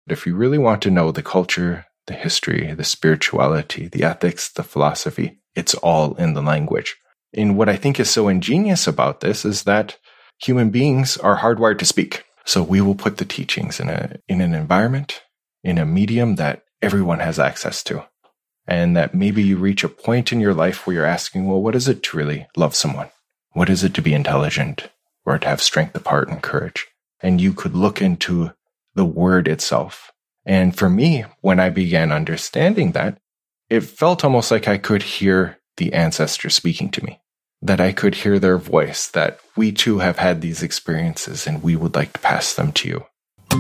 But if you really want to know the culture, the history, the spirituality, the ethics, the philosophy, it's all in the language. And what I think is so ingenious about this is that human beings are hardwired to speak. So we will put the teachings in an environment, in a medium that everyone has access to. And that maybe you reach a point in your life where you're asking, well, what is it to really love someone? What is it to be intelligent or to have strength of heart and courage? And you could look into the word itself. And for me, when I began understanding that, it felt almost like I could hear the ancestors speaking to me, that I could hear their voice, that we too have had these experiences and we would like to pass them to you.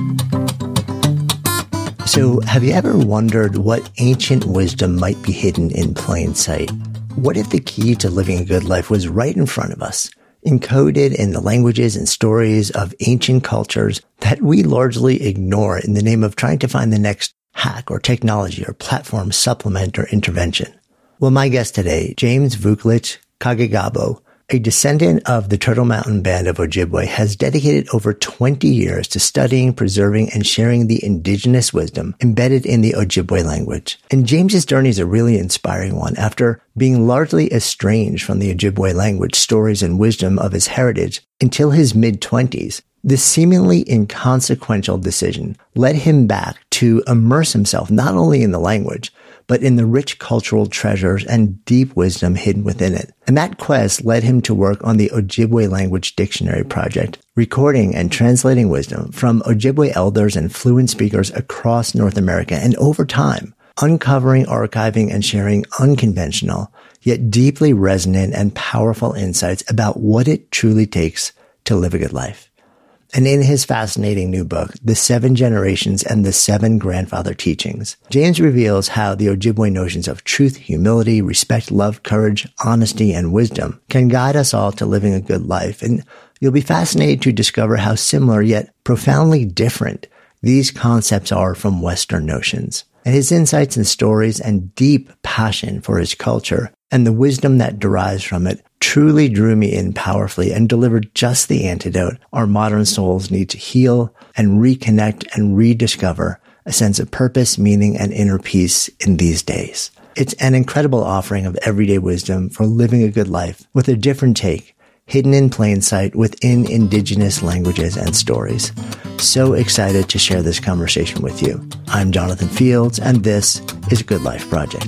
So, have you ever wondered what ancient wisdom might be hidden in plain sight? What if the key to living a good life was right in front of us, encoded in the languages and stories of ancient cultures that we largely ignore in the name of trying to find the next hack or technology or platform supplement or intervention? Well, my guest today, James Vuclic Kagigabo, a descendant of the Turtle Mountain Band of Ojibwe, has dedicated over 20 years to studying, preserving, and sharing the indigenous wisdom embedded in the Ojibwe language. And James's journey is a really inspiring one. After being largely estranged from the Ojibwe language, stories, and wisdom of his heritage until his mid-20s, this seemingly inconsequential decision led him back to immerse himself not only in the language, but in the rich cultural treasures and deep wisdom hidden within it. And that quest led him to work on the Ojibwe Language Dictionary Project, recording and translating wisdom from Ojibwe elders and fluent speakers across North America, and over time, uncovering, archiving, and sharing unconventional, yet deeply resonant and powerful insights about what it truly takes to live a good life. And in his fascinating new book, The 7 Generations and the 7 Grandfather Teachings, James reveals how the Ojibwe notions of truth, humility, respect, love, courage, honesty, and wisdom can guide us all to living a good life. And you'll be fascinated to discover how similar yet profoundly different these concepts are from Western notions. And his insights and stories and deep passion for his culture and the wisdom that derives from it truly drew me in powerfully and delivered just the antidote our modern souls need to heal and reconnect and rediscover a sense of purpose, meaning, and inner peace in these days. It's an incredible offering of everyday wisdom for living a good life with a different take, hidden in plain sight within indigenous languages and stories. So excited to share this conversation with you. I'm Jonathan Fields, and this is Good Life Project.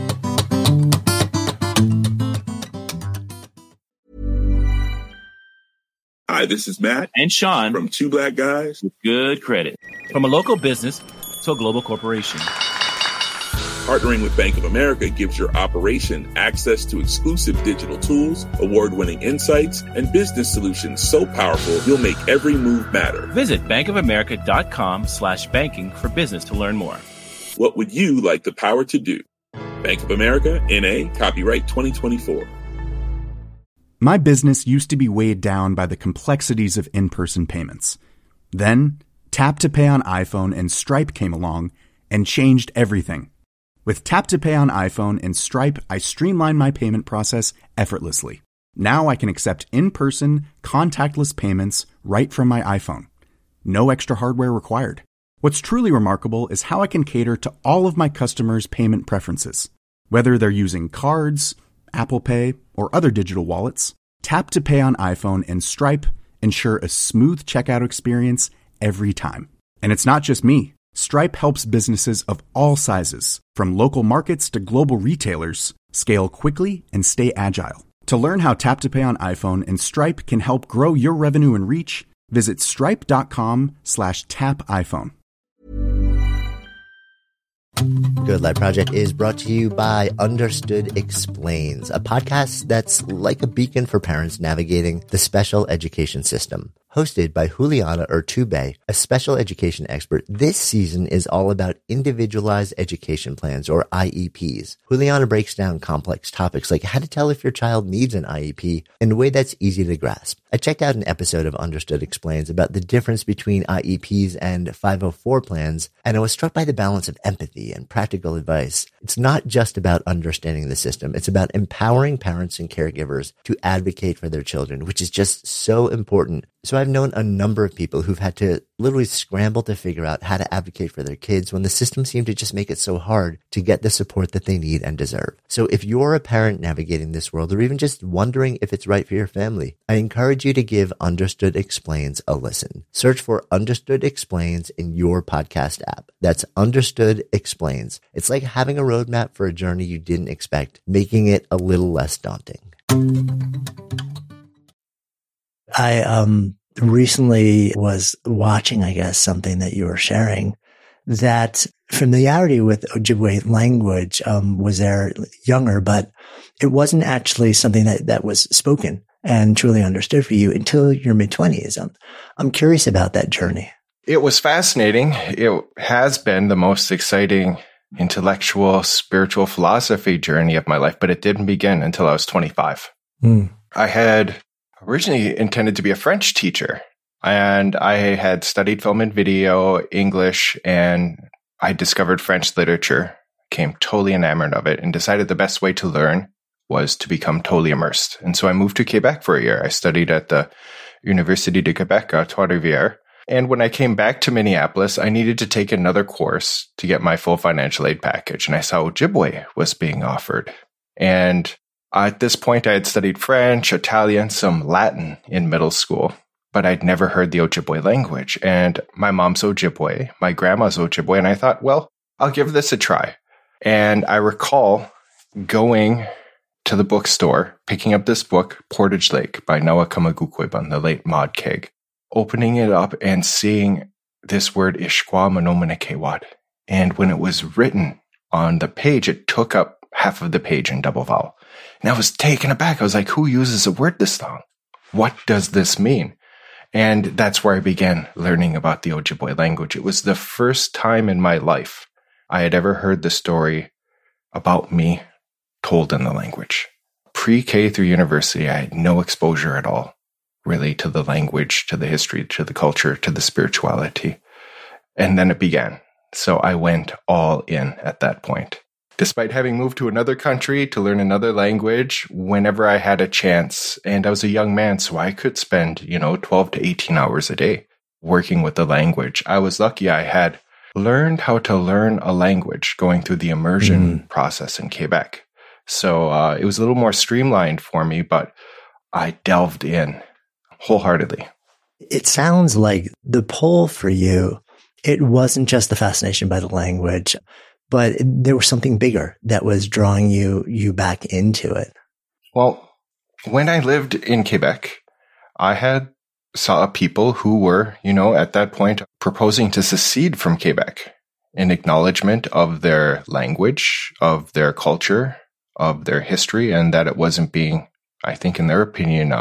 Hi, this is Matt and Sean from Two Black Guys with Good Credit. From a local business to a global corporation, partnering with Bank of America gives your operation access to exclusive digital tools, award-winning insights, and business solutions so powerful you'll make every move matter. Visit bankofamerica.com/banking for business to learn more. What would you like the power to do? Bank of America, N.A., copyright 2024. My business used to be weighed down by the complexities of in-person payments. Then, Tap to Pay on iPhone and Stripe came along and changed everything. With Tap to Pay on iPhone and Stripe, I streamlined my payment process effortlessly. Now I can accept in-person, contactless payments right from my iPhone. No extra hardware required. What's truly remarkable is how I can cater to all of my customers' payment preferences. Whether they're using cards, Apple Pay, or other digital wallets, Tap to Pay on iPhone and Stripe ensure a smooth checkout experience every time. And it's not just me. Stripe helps businesses of all sizes, from local markets to global retailers, scale quickly and stay agile. To learn how Tap to Pay on iPhone and Stripe can help grow your revenue and reach, visit stripe.com/tapiphone. Good Life Project is brought to you by Understood Explains, a podcast that's like a beacon for parents navigating the special education system. Hosted by Juliana Urtubey, a special education expert, this season is all about individualized education plans, or IEPs. Juliana breaks down complex topics like how to tell if your child needs an IEP in a way that's easy to grasp. I checked out an episode of Understood Explains about the difference between IEPs and 504 plans, and I was struck by the balance of empathy and practical advice. It's not just about understanding the system. It's about empowering parents and caregivers to advocate for their children, which is just so important So I've known a number of people who've had to literally scramble to figure out how to advocate for their kids when the system seemed to just make it so hard to get the support that they need and deserve. So if you're a parent navigating this world or even just wondering if it's right for your family, I encourage you to give Understood Explains a listen. Search for Understood Explains in your podcast app. That's Understood Explains. It's like having a roadmap for a journey you didn't expect, making it a little less daunting. I recently was watching, I guess, something that you were sharing that familiarity with Ojibwe language was there younger, but it wasn't actually something that was spoken and truly understood for you until your mid-20s. I'm curious about that journey. It was fascinating. It has been the most exciting intellectual, spiritual philosophy journey of my life, but it didn't begin until I was 25. I had originally intended to be a French teacher, and I had studied film and video, English, and I discovered French literature, became totally enamored of it, and decided the best way to learn was to become totally immersed. And so I moved to Quebec for a year. I studied at the Université de Québec at Trois-Rivières. And when I came back to Minneapolis, I needed to take another course to get my full financial aid package. And I saw Ojibwe was being offered. And at this point, I had studied French, Italian, some Latin in middle school, but I'd never heard the Ojibwe language. And my mom's Ojibwe, my grandma's Ojibwe, and I thought, well, I'll give this a try. And I recall going to the bookstore, picking up this book, Portage Lake by Noah Kamagukweban, the late Maud Keg, opening it up and seeing this word Ishkwa Manomanekewad. And when it was written on the page, it took up half of the page in double vowel. And I was taken aback. I was like, who uses a word this long? What does this mean? And that's where I began learning about the Ojibwe language. It was the first time in my life I had ever heard the story about me told in the language. Pre-K through university, I had no exposure at all, really, to the language, to the history, to the culture, to the spirituality. And then it began. So I went all in at that point. Despite having moved to another country to learn another language whenever I had a chance, and I was a young man, so I could spend, 12 to 18 hours a day working with the language. I was lucky I had learned how to learn a language going through the immersion process in Quebec. So it was a little more streamlined for me, but I delved in wholeheartedly. It sounds like the pull for you, it wasn't just the fascination by the language, but there was something bigger that was drawing you back into it. Well, when I lived in Quebec, I saw people who were, at that point proposing to secede from Quebec in acknowledgement of their language, of their culture, of their history, and that it wasn't being, I think in their opinion,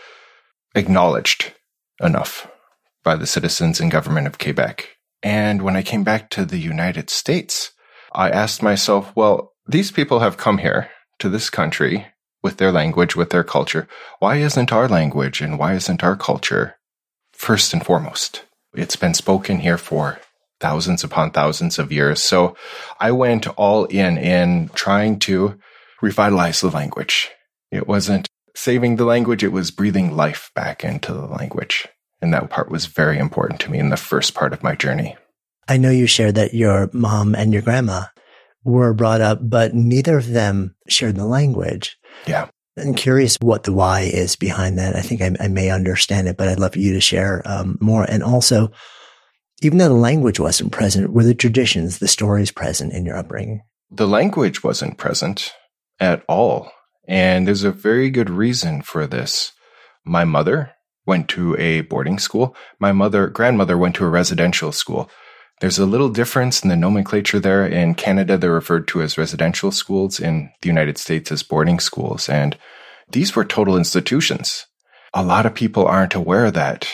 acknowledged enough by the citizens and government of Quebec. And when I came back to the United States, I asked myself, well, these people have come here to this country with their language, with their culture. Why isn't our language and why isn't our culture first and foremost? It's been spoken here for thousands upon thousands of years. So I went all in trying to revitalize the language. It wasn't saving the language, it was breathing life back into the language. And that part was very important to me in the first part of my journey. I know you shared that your mom and your grandma were brought up, but neither of them shared the language. Yeah. I'm curious what the why is behind that. I think I may understand it, but I'd love for you to share more. And also, even though the language wasn't present, were the traditions, the stories present in your upbringing? The language wasn't present at all. And there's a very good reason for this. My mother went to a boarding school. My grandmother went to a residential school. There's a little difference in the nomenclature there. In Canada, they're referred to as residential schools. In the United States, as boarding schools. And these were total institutions. A lot of people aren't aware of that.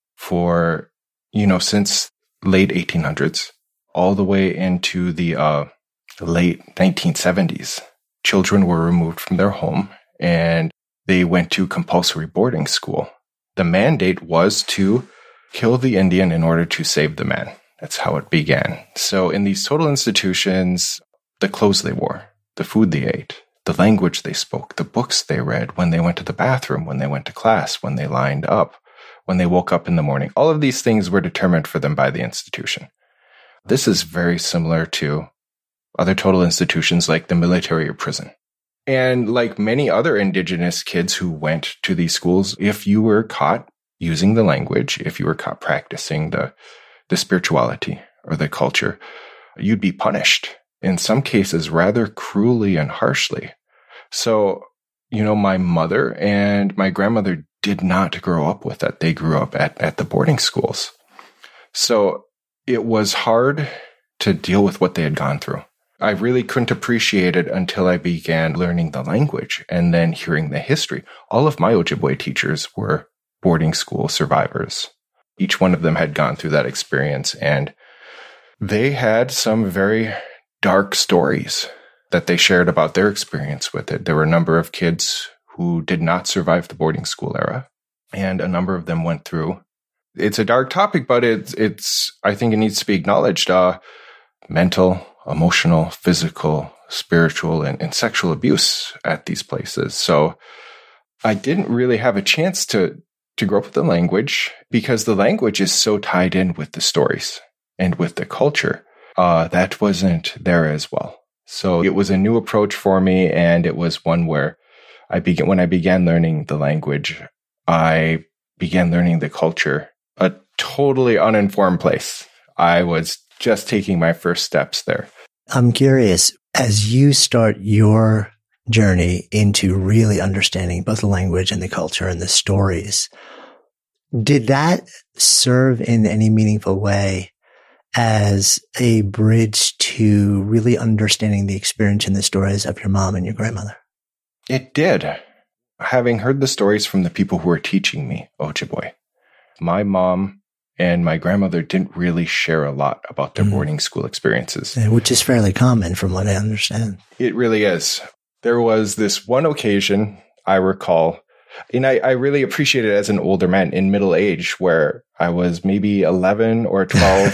For, since late 1800s, all the way into the late 1970s, children were removed from their home and they went to compulsory boarding school. The mandate was to kill the Indian in order to save the man. That's how it began. So in these total institutions, the clothes they wore, the food they ate, the language they spoke, the books they read, when they went to the bathroom, when they went to class, when they lined up, when they woke up in the morning. All of these things were determined for them by the institution. This is very similar to other total institutions like the military or prison. And like many other Indigenous kids who went to these schools, if you were caught using the language, if you were caught practicing the spirituality or the culture, you'd be punished, in some cases rather cruelly and harshly. So, my mother and my grandmother did not grow up with that. They grew up at the boarding schools. So it was hard to deal with what they had gone through. I really couldn't appreciate it until I began learning the language and then hearing the history. All of my Ojibwe teachers were boarding school survivors. Each one of them had gone through that experience, and they had some very dark stories that they shared about their experience with it. There were a number of kids who did not survive the boarding school era, and a number of them went through. It's a dark topic, but it's I think it needs to be acknowledged. Mental, emotional, physical, spiritual, and sexual abuse at these places. So I didn't really have a chance to grow up with the language because the language is so tied in with the stories and with the culture. That wasn't there as well. So it was a new approach for me, and it was one where when I began learning the language, I began learning the culture, a totally uninformed place. I was just taking my first steps there. I'm curious, as you start your journey into really understanding both the language and the culture and the stories, did that serve in any meaningful way as a bridge to really understanding the experience and the stories of your mom and your grandmother? It did. Having heard the stories from the people who were teaching me Ojibwe, my mom and my grandmother didn't really share a lot about their boarding school experiences. Which is fairly common from what I understand. It really is. There was this one occasion I recall, and I really appreciate it as an older man in middle age, where I was maybe 11 or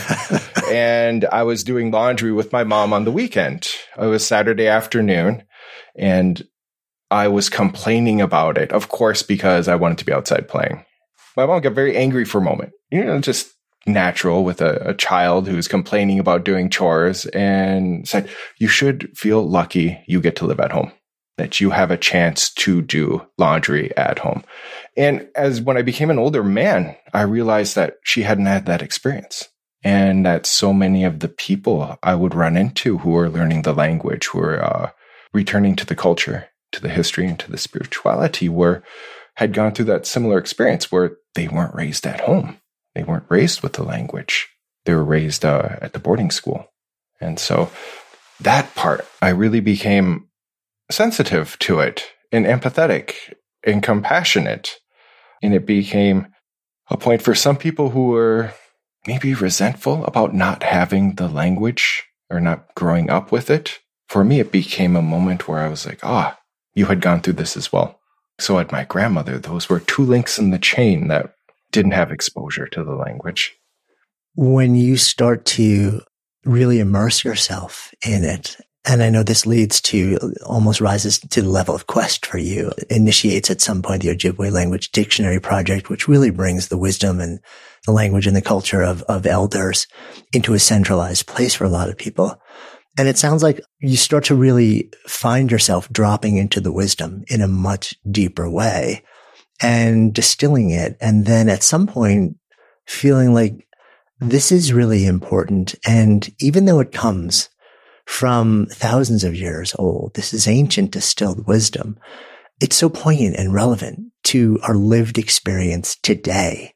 12 and I was doing laundry with my mom on the weekend. It was Saturday afternoon and I was complaining about it, of course, because I wanted to be outside playing. My mom got very angry for a moment, just natural with a child who's complaining about doing chores, and said, "You should feel lucky you get to live at home, that you have a chance to do laundry at home." And when I became an older man, I realized that she hadn't had that experience, and that so many of the people I would run into who were learning the language, who were returning to the culture, to the history, and to the spirituality, had gone through that similar experience where they weren't raised at home. They weren't raised with the language. They were raised at the boarding school. And so that part, I really became sensitive to it and empathetic and compassionate. And it became a point for some people who were maybe resentful about not having the language or not growing up with it. For me, it became a moment where I was like, you had gone through this as well. So at my grandmother, those were two links in the chain that didn't have exposure to the language. When you start to really immerse yourself in it, and I know this leads to almost rises to the level of quest for you, initiates at some point the Ojibwe Language Dictionary Project, which really brings the wisdom and the language and the culture of elders into a centralized place for a lot of people. And it sounds like you start to really find yourself dropping into the wisdom in a much deeper way and distilling it. And then at some point feeling like this is really important. And even though it comes from thousands of years old, this is ancient distilled wisdom. It's so poignant and relevant to our lived experience today.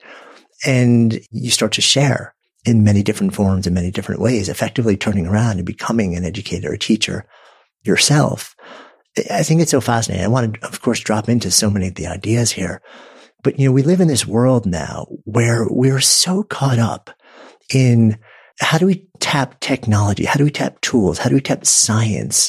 And you start to share in many different forms, in many different ways, effectively turning around and becoming an educator, a teacher yourself. I think it's so fascinating. I want to, of course, drop into so many of the ideas here. But, we live in this world now where we're so caught up in how do we tap technology? How do we tap tools? How do we tap science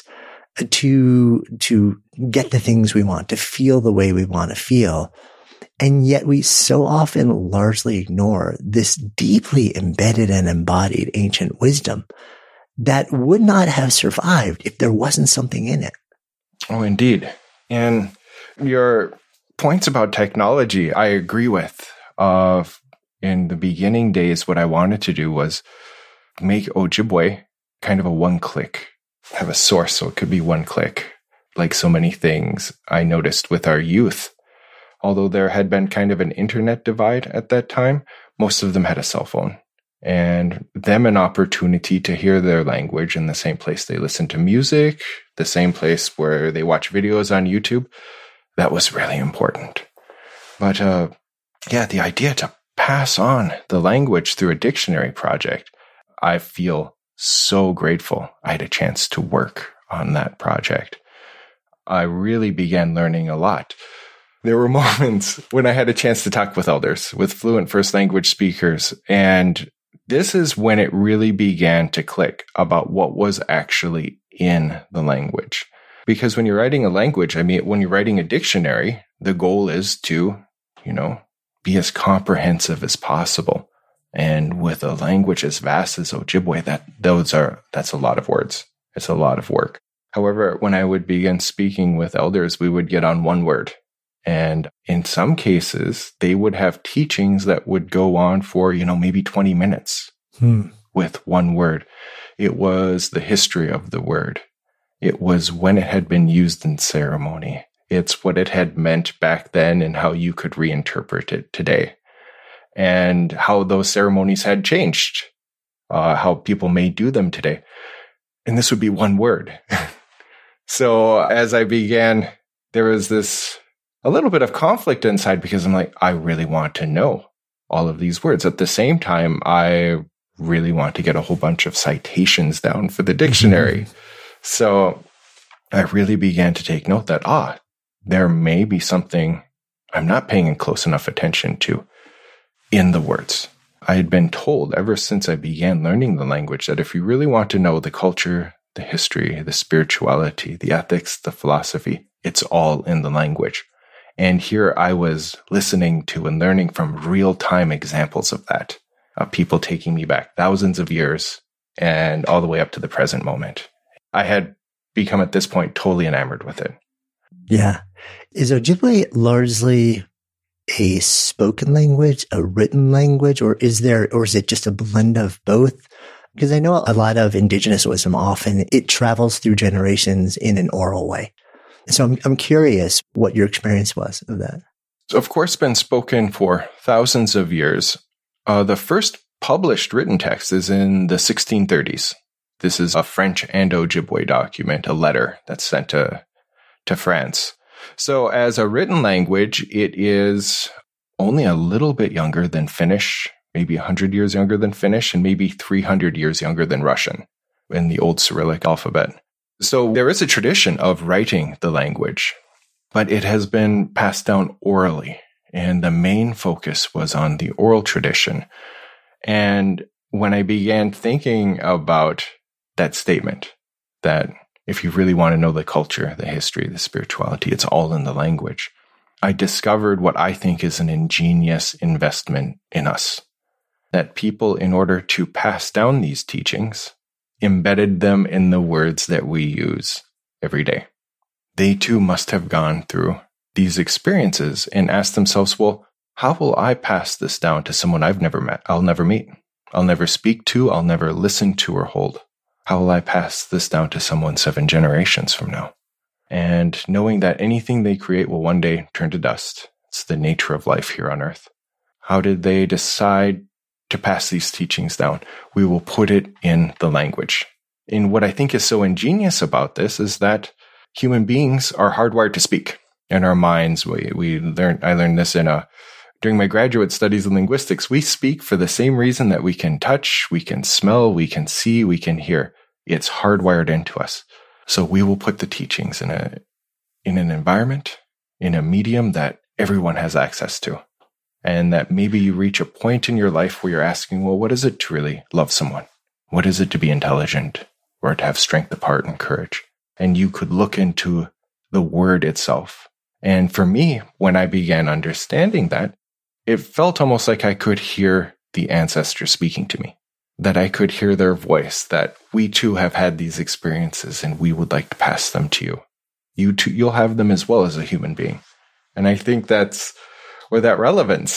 to get the things we want, to feel the way we want to feel? And yet we so often largely ignore this deeply embedded and embodied ancient wisdom that would not have survived if there wasn't something in it. Oh, indeed. And your points about technology, I agree with. In the beginning days, what I wanted to do was make Ojibwe kind of a one-click, have a source so it could be one click. Like so many things I noticed with our youth, although there had been kind of an internet divide at that time, most of them had a cell phone, and them an opportunity to hear their language in the same place they listen to music, the same place where they watch videos on YouTube. That was really important. But the idea to pass on the language through a dictionary project, I feel so grateful I had a chance to work on that project. I really began learning a lot. There were moments when I had a chance to talk with elders, with fluent first language speakers, and this is when it really began to click about what was actually in the language. Because when you're writing a language, when you're writing a dictionary, the goal is to, be as comprehensive as possible. And with a language as vast as Ojibwe, that's a lot of words. It's a lot of work. However, when I would begin speaking with elders, we would get on one word. And in some cases, they would have teachings that would go on for, maybe 20 minutes with one word. It was the history of the word. It was when it had been used in ceremony. It's what it had meant back then and how you could reinterpret it today. And how those ceremonies had changed, how people may do them today. And this would be one word. So as I began, there was a little bit of conflict inside because I'm like, I really want to know all of these words. At the same time, I really want to get a whole bunch of citations down for the dictionary. So I really began to take note that, there may be something I'm not paying close enough attention to in the words. I had been told ever since I began learning the language that if you really want to know the culture, the history, the spirituality, the ethics, the philosophy, it's all in the language. And here I was listening to and learning from real-time examples of that, of people taking me back thousands of years and all the way up to the present moment. I had become at this point totally enamored with it. Yeah. Is Ojibwe largely a spoken language, a written language, or is it just a blend of both? Because I know a lot of indigenous wisdom, often it travels through generations in an oral way. So I'm curious what your experience was of that. It's of course been spoken for thousands of years. The first published written text is in the 1630s. This is a French and Ojibwe document, a letter that's sent to France. So as a written language, it is only a little bit younger than Finnish, maybe 100 years younger than Finnish, and maybe 300 years younger than Russian in the old Cyrillic alphabet. So there is a tradition of writing the language, but it has been passed down orally. And the main focus was on the oral tradition. And when I began thinking about that statement, that if you really want to know the culture, the history, the spirituality, it's all in the language, I discovered what I think is an ingenious investment in us. That people, in order to pass down these teachings, embedded them in the words that we use every day. They too must have gone through these experiences and asked themselves, well, how will I pass this down to someone I've never met, I'll never meet, I'll never speak to, I'll never listen to or hold? How will I pass this down to someone 7 generations from now? And knowing that anything they create will one day turn to dust. It's the nature of life here on earth. How did they decide to pass these teachings down? We will put it in the language. And what I think is so ingenious about this is that human beings are hardwired to speak. In our minds, I learned this during my graduate studies in linguistics. We speak for the same reason that we can touch, we can smell, we can see, we can hear. It's hardwired into us. So we will put the teachings in an environment, in a medium that everyone has access to. And that maybe you reach a point in your life where you're asking, well, what is it to really love someone? What is it to be intelligent or to have strength of heart and courage? And you could look into the word itself. And for me, when I began understanding that, it felt almost like I could hear the ancestors speaking to me, that I could hear their voice, that we too have had these experiences and we would like to pass them to you. You too, you'll have them as well as a human being. And I think that's where that relevance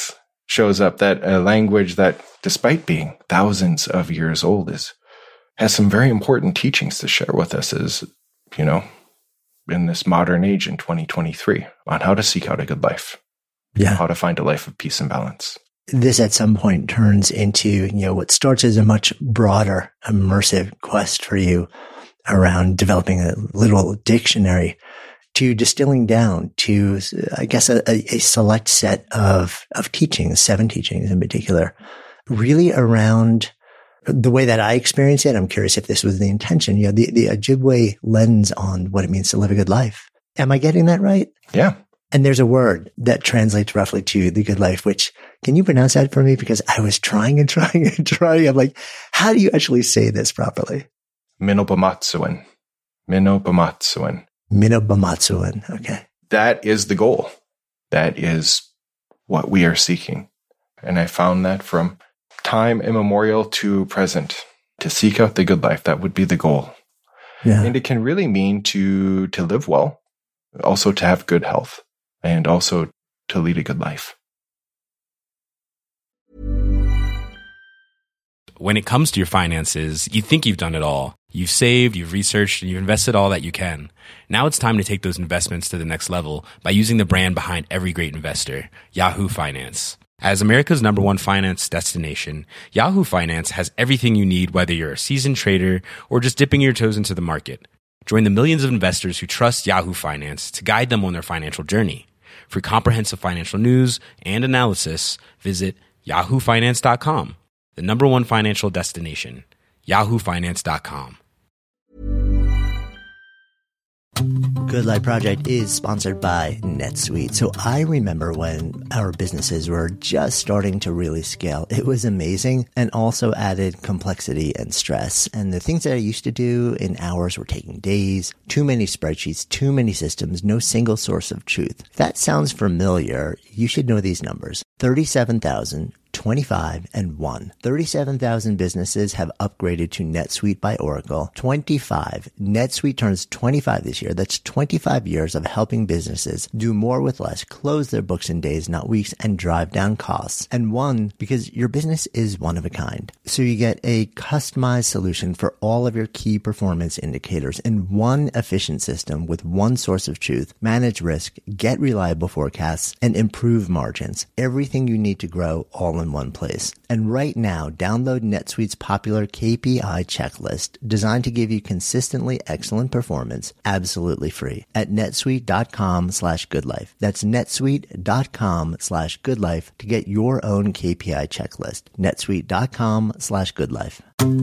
shows up that a language that, despite being thousands of years old, has some very important teachings to share with us as, in this modern age in 2023 on how to seek out a good life. Yeah. How to find a life of peace and balance. This at some point turns into, what starts as a much broader, immersive quest for you around developing a literal dictionary to distilling down to, I guess, a select set of teachings, 7 teachings in particular, really around the way that I experience it. I'm curious if this was the intention, the Ojibwe lens on what it means to live a good life. Am I getting that right? Yeah. And there's a word that translates roughly to the good life, which, can you pronounce that for me? Because I was trying and trying and trying. I'm like, how do you actually say this properly? Minobamatsuan. Minobamatsuan. Minobamatsuan. Okay. That is the goal. That is what we are seeking. And I found that from time immemorial to present, to seek out the good life, that would be the goal. Yeah. And it can really mean to live well, also to have good health, and also to lead a good life. When it comes to your finances, you think you've done it all. You've saved, you've researched, and you've invested all that you can. Now it's time to take those investments to the next level by using the brand behind every great investor, Yahoo Finance. As America's #1 finance destination, Yahoo Finance has everything you need, whether you're a seasoned trader or just dipping your toes into the market. Join the millions of investors who trust Yahoo Finance to guide them on their financial journey. For comprehensive financial news and analysis, visit yahoofinance.com. The #1 financial destination, yahoofinance.com. Good Life Project is sponsored by NetSuite. So I remember when our businesses were just starting to really scale. It was amazing and also added complexity and stress. And the things that I used to do in hours were taking days, too many spreadsheets, too many systems, no single source of truth. If that sounds familiar, you should know these numbers. 37,000, 25, and 1. 37,000 businesses have upgraded to NetSuite by Oracle. 25. NetSuite turns 25 this year. That's 25 years of helping businesses do more with less, close their books in days, not weeks, and drive down costs. And 1, because your business is one of a kind. So you get a customized solution for all of your key performance indicators in one efficient system with one source of truth, manage risk, get reliable forecasts, and improve margins. Everything you need to grow all in one place. And right now, download NetSuite's popular KPI checklist designed to give you consistently excellent performance absolutely free at netsuite.com/goodlife. That's netsuite.com/goodlife to get your own KPI checklist. netsuite.com/goodlife.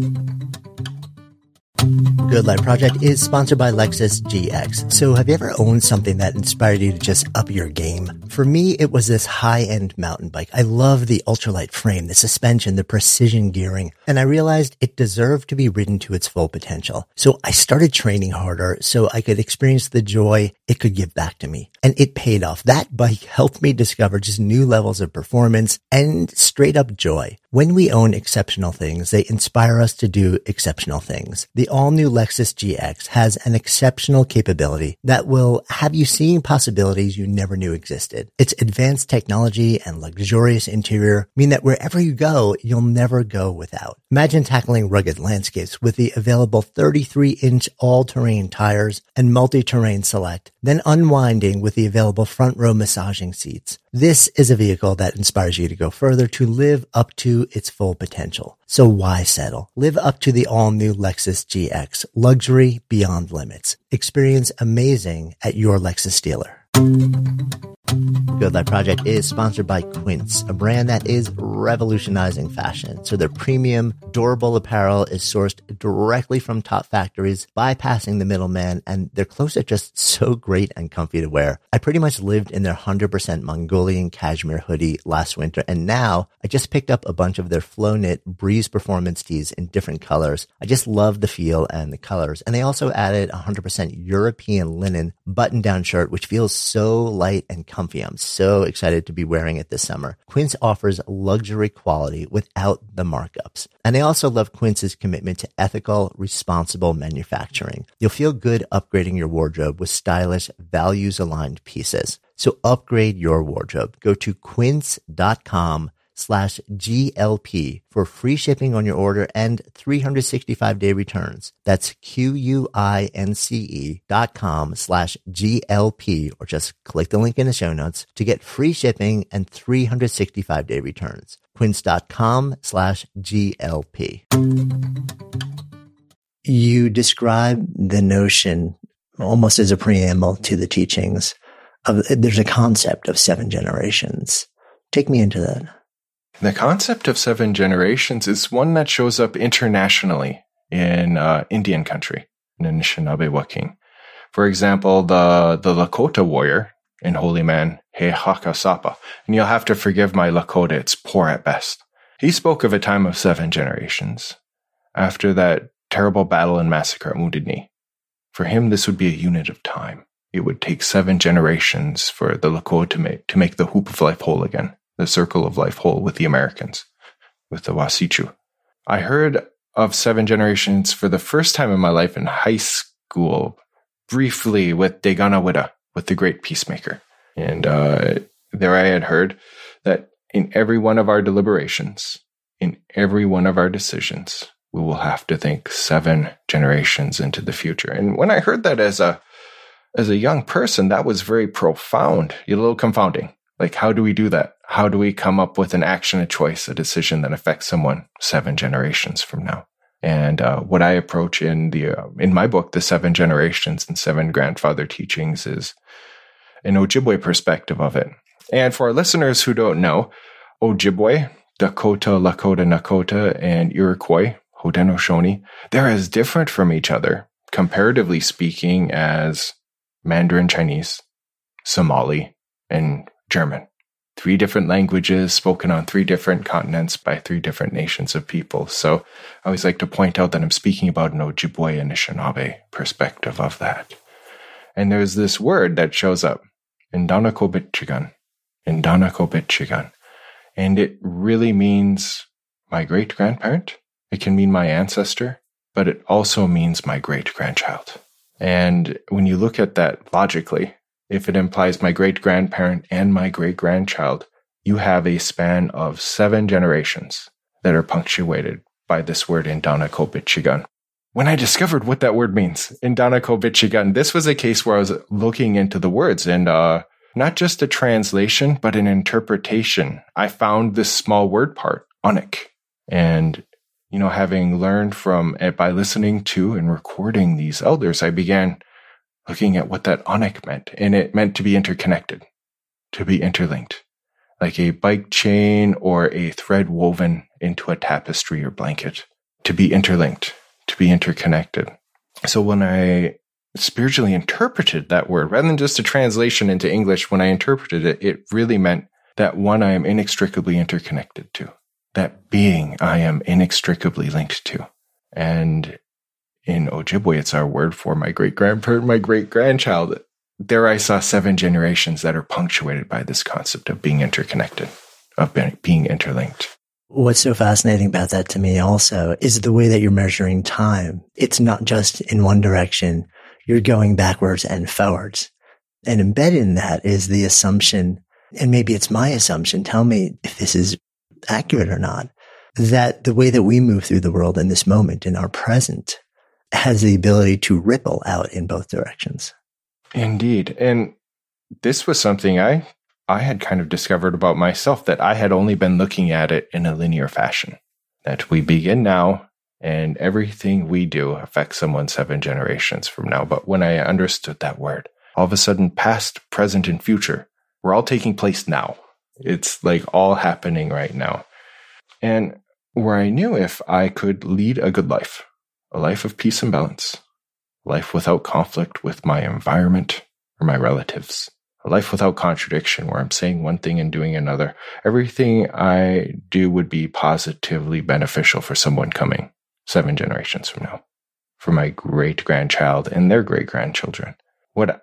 Good Life Project is sponsored by Lexus GX. So have you ever owned something that inspired you to just up your game? For me, it was this high-end mountain bike. I love the ultralight frame, the suspension, the precision gearing, and I realized it deserved to be ridden to its full potential. So I started training harder so I could experience the joy it could give back to me. And it paid off. That bike helped me discover just new levels of performance and straight up joy. When we own exceptional things, they inspire us to do exceptional things. The all-new Lexus GX has an exceptional capability that will have you seeing possibilities you never knew existed. Its advanced technology and luxurious interior mean that wherever you go, you'll never go without. Imagine tackling rugged landscapes with the available 33-inch all-terrain tires and multi-terrain select, then unwinding with the available front-row massaging seats. This is a vehicle that inspires you to go further, to live up to its full potential. So why settle? Live up to the all-new Lexus GX. Luxury beyond limits. Experience amazing at your Lexus dealer. Good Life Project is sponsored by Quince, a brand that is revolutionizing fashion. So their premium, durable apparel is sourced directly from top factories, bypassing the middleman, and their clothes are just so great and comfy to wear. I pretty much lived in their 100% Mongolian cashmere hoodie last winter, and now I just picked up a bunch of their flow knit Breeze performance tees in different colors. I just love the feel and the colors. And they also added 100% European linen button-down shirt, which feels so light and comfy. I'm so excited to be wearing it this summer. Quince offers luxury quality without the markups. And I also love Quince's commitment to ethical, responsible manufacturing. You'll feel good upgrading your wardrobe with stylish, values-aligned pieces. So upgrade your wardrobe. Go to quince.com QUINCE.com/GLP for free shipping on your order and 365-day returns. That's QUINCE.com/GLP, or just click the link in the show notes to get free shipping and 365-day returns. QUINCE.com/GLP. You describe the notion almost as a preamble to the teachings of, there's a concept of 7 generations. Take me into that. The concept of 7 generations is one that shows up internationally in Indian country, in Anishinaabe Waking. For example, the Lakota warrior in Holy Man, He Hakasapa, and you'll have to forgive my Lakota, it's poor at best. He spoke of a time of 7 generations. After that terrible battle and massacre at Wounded Knee, for him this would be a unit of time. It would take 7 generations for the Lakota to make the hoop of life whole again, the circle of life whole with the Americans, with the Wasichu. I heard of 7 generations for the first time in my life in high school, briefly with Degana Wida, with the great peacemaker. And there I had heard that in every one of our deliberations, in every one of our decisions, we will have to think 7 generations into the future. And when I heard that as a young person, that was very profound, a little confounding. Like, how do we do that? How do we come up with an action, a choice, a decision that affects someone 7 generations from now? And what I approach in my book, The 7 Generations and 7 Grandfather Teachings, is an Ojibwe perspective of it. And for our listeners who don't know, Ojibwe, Dakota, Lakota, Nakota, and Iroquois, Haudenosaunee, they're as different from each other, comparatively speaking, as Mandarin Chinese, Somali, and German. 3 different languages spoken on 3 different continents by 3 different nations of people. So I always like to point out that I'm speaking about an Ojibwe Anishinaabe perspective of that. And there's this word that shows up, Indanakobitchigan, and it really means my great-grandparent. It can mean my ancestor, but it also means my great-grandchild. And when you look at that logically, if it implies my great-grandparent and my great-grandchild, you have a span of 7 generations that are punctuated by this word Indanakobitchigan. When I discovered what that word means, Indanakobitchigan, this was a case where I was looking into the words and not just a translation, but an interpretation. I found this small word part, onik. And, having learned from it by listening to and recording these elders, I began looking at what that onik meant. And it meant to be interconnected, to be interlinked, like a bike chain or a thread woven into a tapestry or blanket, to be interlinked, to be interconnected. So when I spiritually interpreted that word, rather than just a translation into English, when I interpreted it, it really meant that one I am inextricably interconnected to, that being I am inextricably linked to. And in Ojibwe, it's our word for my great-grandparent, my great-grandchild. There I saw 7 generations that are punctuated by this concept of being interconnected, of being interlinked. What's so fascinating about that to me also is the way that you're measuring time. It's not just in one direction. You're going backwards and forwards. And embedded in that is the assumption, and maybe it's my assumption, tell me if this is accurate or not, that the way that we move through the world in this moment, in our present, has the ability to ripple out in both directions. Indeed. And this was something I had kind of discovered about myself, that I had only been looking at it in a linear fashion, that we begin now and everything we do affects someone 7 generations from now. But when I understood that word, all of a sudden, past, present, and future, we're all taking place now. It's like all happening right now. And where I knew if I could lead a good life, a life of peace and balance, a life without conflict with my environment or my relatives, a life without contradiction where I'm saying one thing and doing another, everything I do would be positively beneficial for someone coming 7 generations from now, for my great-grandchild and their great-grandchildren. What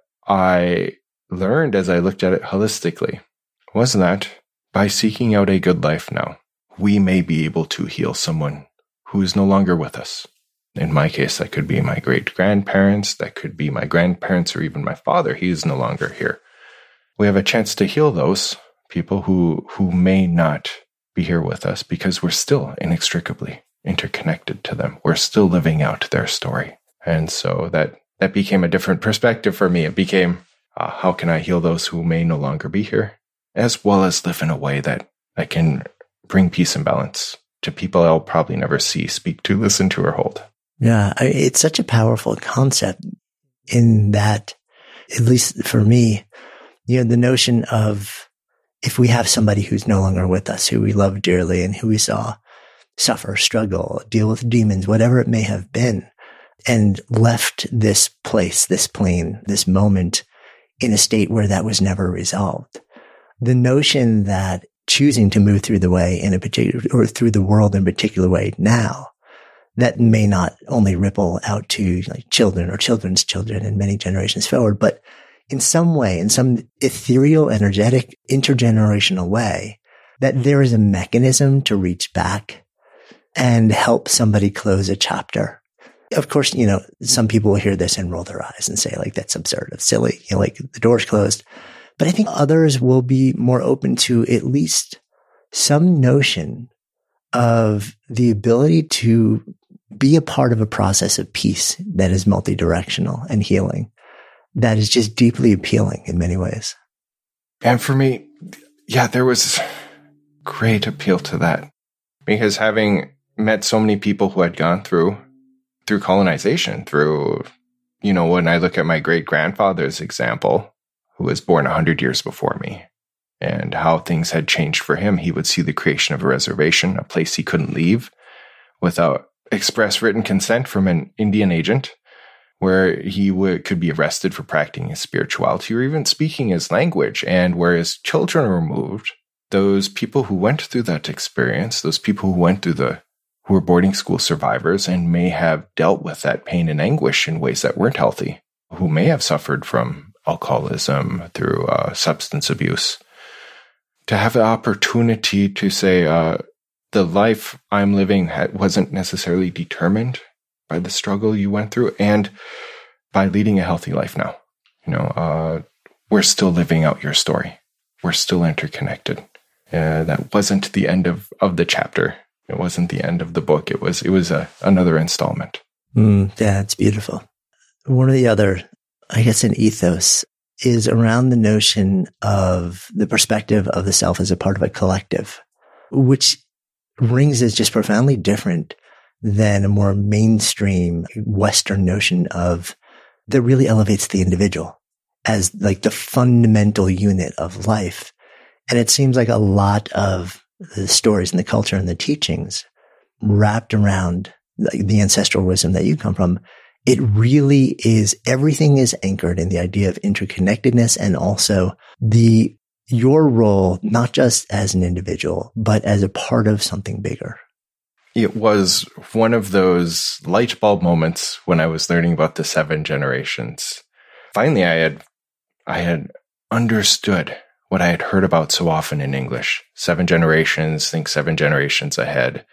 I learned as I looked at it holistically was that by seeking out a good life now, we may be able to heal someone who is no longer with us. In my case, that could be my great-grandparents, that could be my grandparents, or even my father. He is no longer here. We have a chance to heal those people who may not be here with us because we're still inextricably interconnected to them. We're still living out their story. And so that became a different perspective for me. It became, how can I heal those who may no longer be here, as well as live in a way that I can bring peace and balance to people I'll probably never see, speak to, listen to, or hold. Yeah, it's such a powerful concept in that, at least for me, the notion of if we have somebody who's no longer with us, who we love dearly and who we saw suffer, struggle, deal with demons, whatever it may have been, and left this place, this plane, this moment in a state where that was never resolved. The notion that choosing to move through the way in a particular, or through the world in a particular way now, that may not only ripple out to like children or children's children and many generations forward, but in some way, in some ethereal, energetic, intergenerational way, that there is a mechanism to reach back and help somebody close a chapter. Of course, some people will hear this and roll their eyes and say, like, that's absurd, it's silly, like the door's closed. But I think others will be more open to at least some notion of the ability to be a part of a process of peace that is multidirectional and healing, that is just deeply appealing in many ways. And for me, there was great appeal to that, because having met so many people who had gone through colonization, when I look at my great-grandfather's example, who was born 100 years before me, and how things had changed for him. He would see the creation of a reservation, a place he couldn't leave without express written consent from an Indian agent, where he could be arrested for practicing his spirituality or even speaking his language. And where his children were removed, those people who went through that experience, those people who were boarding school survivors and may have dealt with that pain and anguish in ways that weren't healthy, who may have suffered from alcoholism, through substance abuse, to have the opportunity to say, the life I'm living wasn't necessarily determined by the struggle you went through, and by leading a healthy life now. We're still living out your story. We're still interconnected. That wasn't the end of the chapter. It wasn't the end of the book. It was another installment. Yeah, it's beautiful. One of the other, I guess, an ethos is around the notion of the perspective of the self as a part of a collective, which rings as just profoundly different than a more mainstream Western notion of that really elevates the individual as like the fundamental unit of life. And it seems like a lot of the stories and the culture and the teachings wrapped around the ancestral wisdom that you come from, it really is, everything is anchored in the idea of interconnectedness, and also your role, not just as an individual, but as a part of something bigger. It was one of those light bulb moments when I was learning about the 7 generations. Finally, I had understood what I had heard about so often in English. 7 generations, think 7 generations ahead.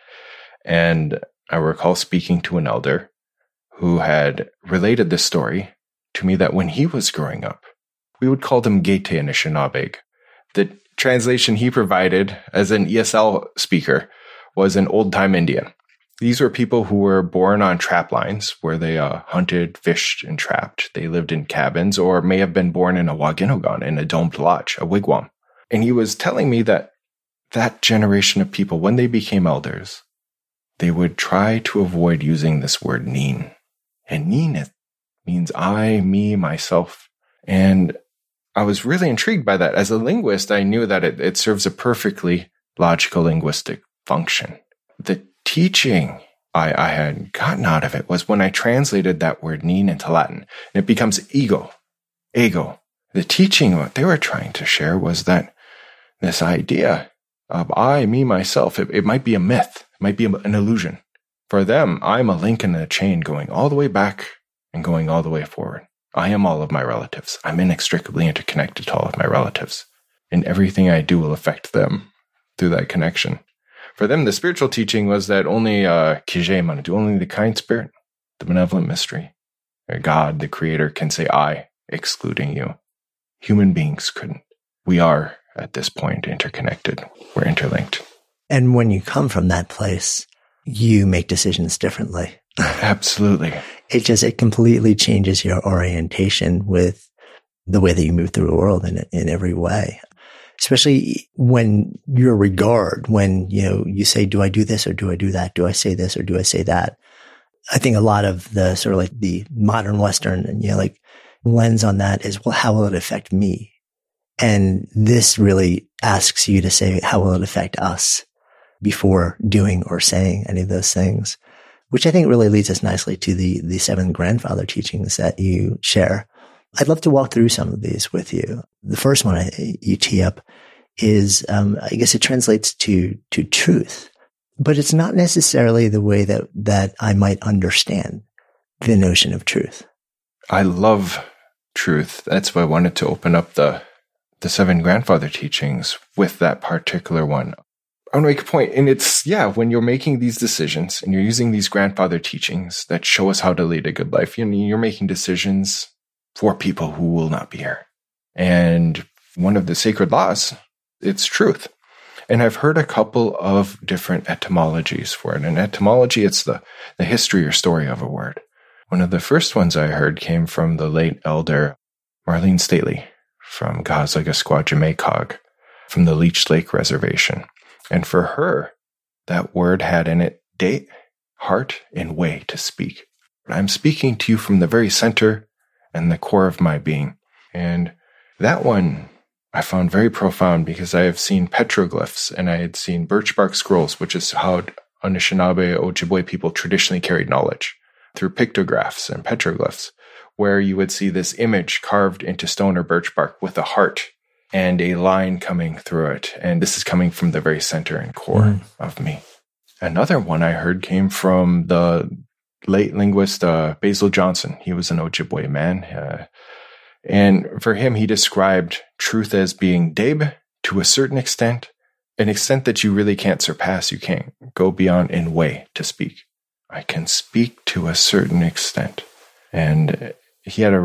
And I recall speaking to an elder who had related this story to me, that when he was growing up, we would call them Gete Anishinabeg. The translation he provided as an ESL speaker was an old-time Indian. These were people who were born on trap lines where they hunted, fished, and trapped. They lived in cabins, or may have been born in a Waginnogan, in a domed lodge, a wigwam. And he was telling me that generation of people, when they became elders, they would try to avoid using this word neen. And neen means I, me, myself. And I was really intrigued by that. As a linguist, I knew that it serves a perfectly logical linguistic function. The teaching I had gotten out of it was when I translated that word neen into Latin, and it becomes ego. The teaching, what they were trying to share was that this idea of I, me, myself, it might be a myth, it might be an illusion. For them, I'm a link in a chain going all the way back and going all the way forward. I am all of my relatives. I'm inextricably interconnected to all of my relatives. And everything I do will affect them through that connection. For them, the spiritual teaching was that only Kije Manadu, only the kind spirit, the benevolent mystery, God, the creator, can say I, excluding you. Human beings couldn't. We are, at this point, interconnected. We're interlinked. And when you come from that place, you make decisions differently. Absolutely. It completely changes your orientation with the way that you move through the world in every way. Especially when your regard, when, you say, do I do this or do I do that? Do I say this or do I say that? I think a lot of the sort of like the modern Western, lens on that is, well, how will it affect me? And this really asks you to say, how will it affect us before doing or saying any of those things, which I think really leads us nicely to the 7 grandfather teachings that you share. I'd love to walk through some of these with you. The first one you tee up is, I guess it translates to truth, but it's not necessarily the way that I might understand the notion of truth. I love truth. That's why I wanted to open up the 7 grandfather teachings with that particular one. I want to make a point, and it's, when you're making these decisions and you're using these grandfather teachings that show us how to lead a good life, you're making decisions for people who will not be here. And one of the sacred laws, it's truth. And I've heard a couple of different etymologies for it. And etymology, it's the history or story of a word. One of the first ones I heard came from the late elder Marlene Stately from Gazagasquajamaycog, from the Leech Lake Reservation. And for her, that word had in it date, heart, and way to speak. I'm speaking to you from the very center and the core of my being. And that one I found very profound because I have seen petroglyphs and I had seen birch bark scrolls, which is how Anishinaabe Ojibwe people traditionally carried knowledge, through pictographs and petroglyphs, where you would see this image carved into stone or birch bark with a heart and a line coming through it. And this is coming from the very center and core of me. Another one I heard came from the late linguist Basil Johnson. He was an Ojibwe man. And for him, he described truth as being Debe to a certain extent, an extent that you really can't surpass. You can't go beyond in way to speak. I can speak to a certain extent. And he had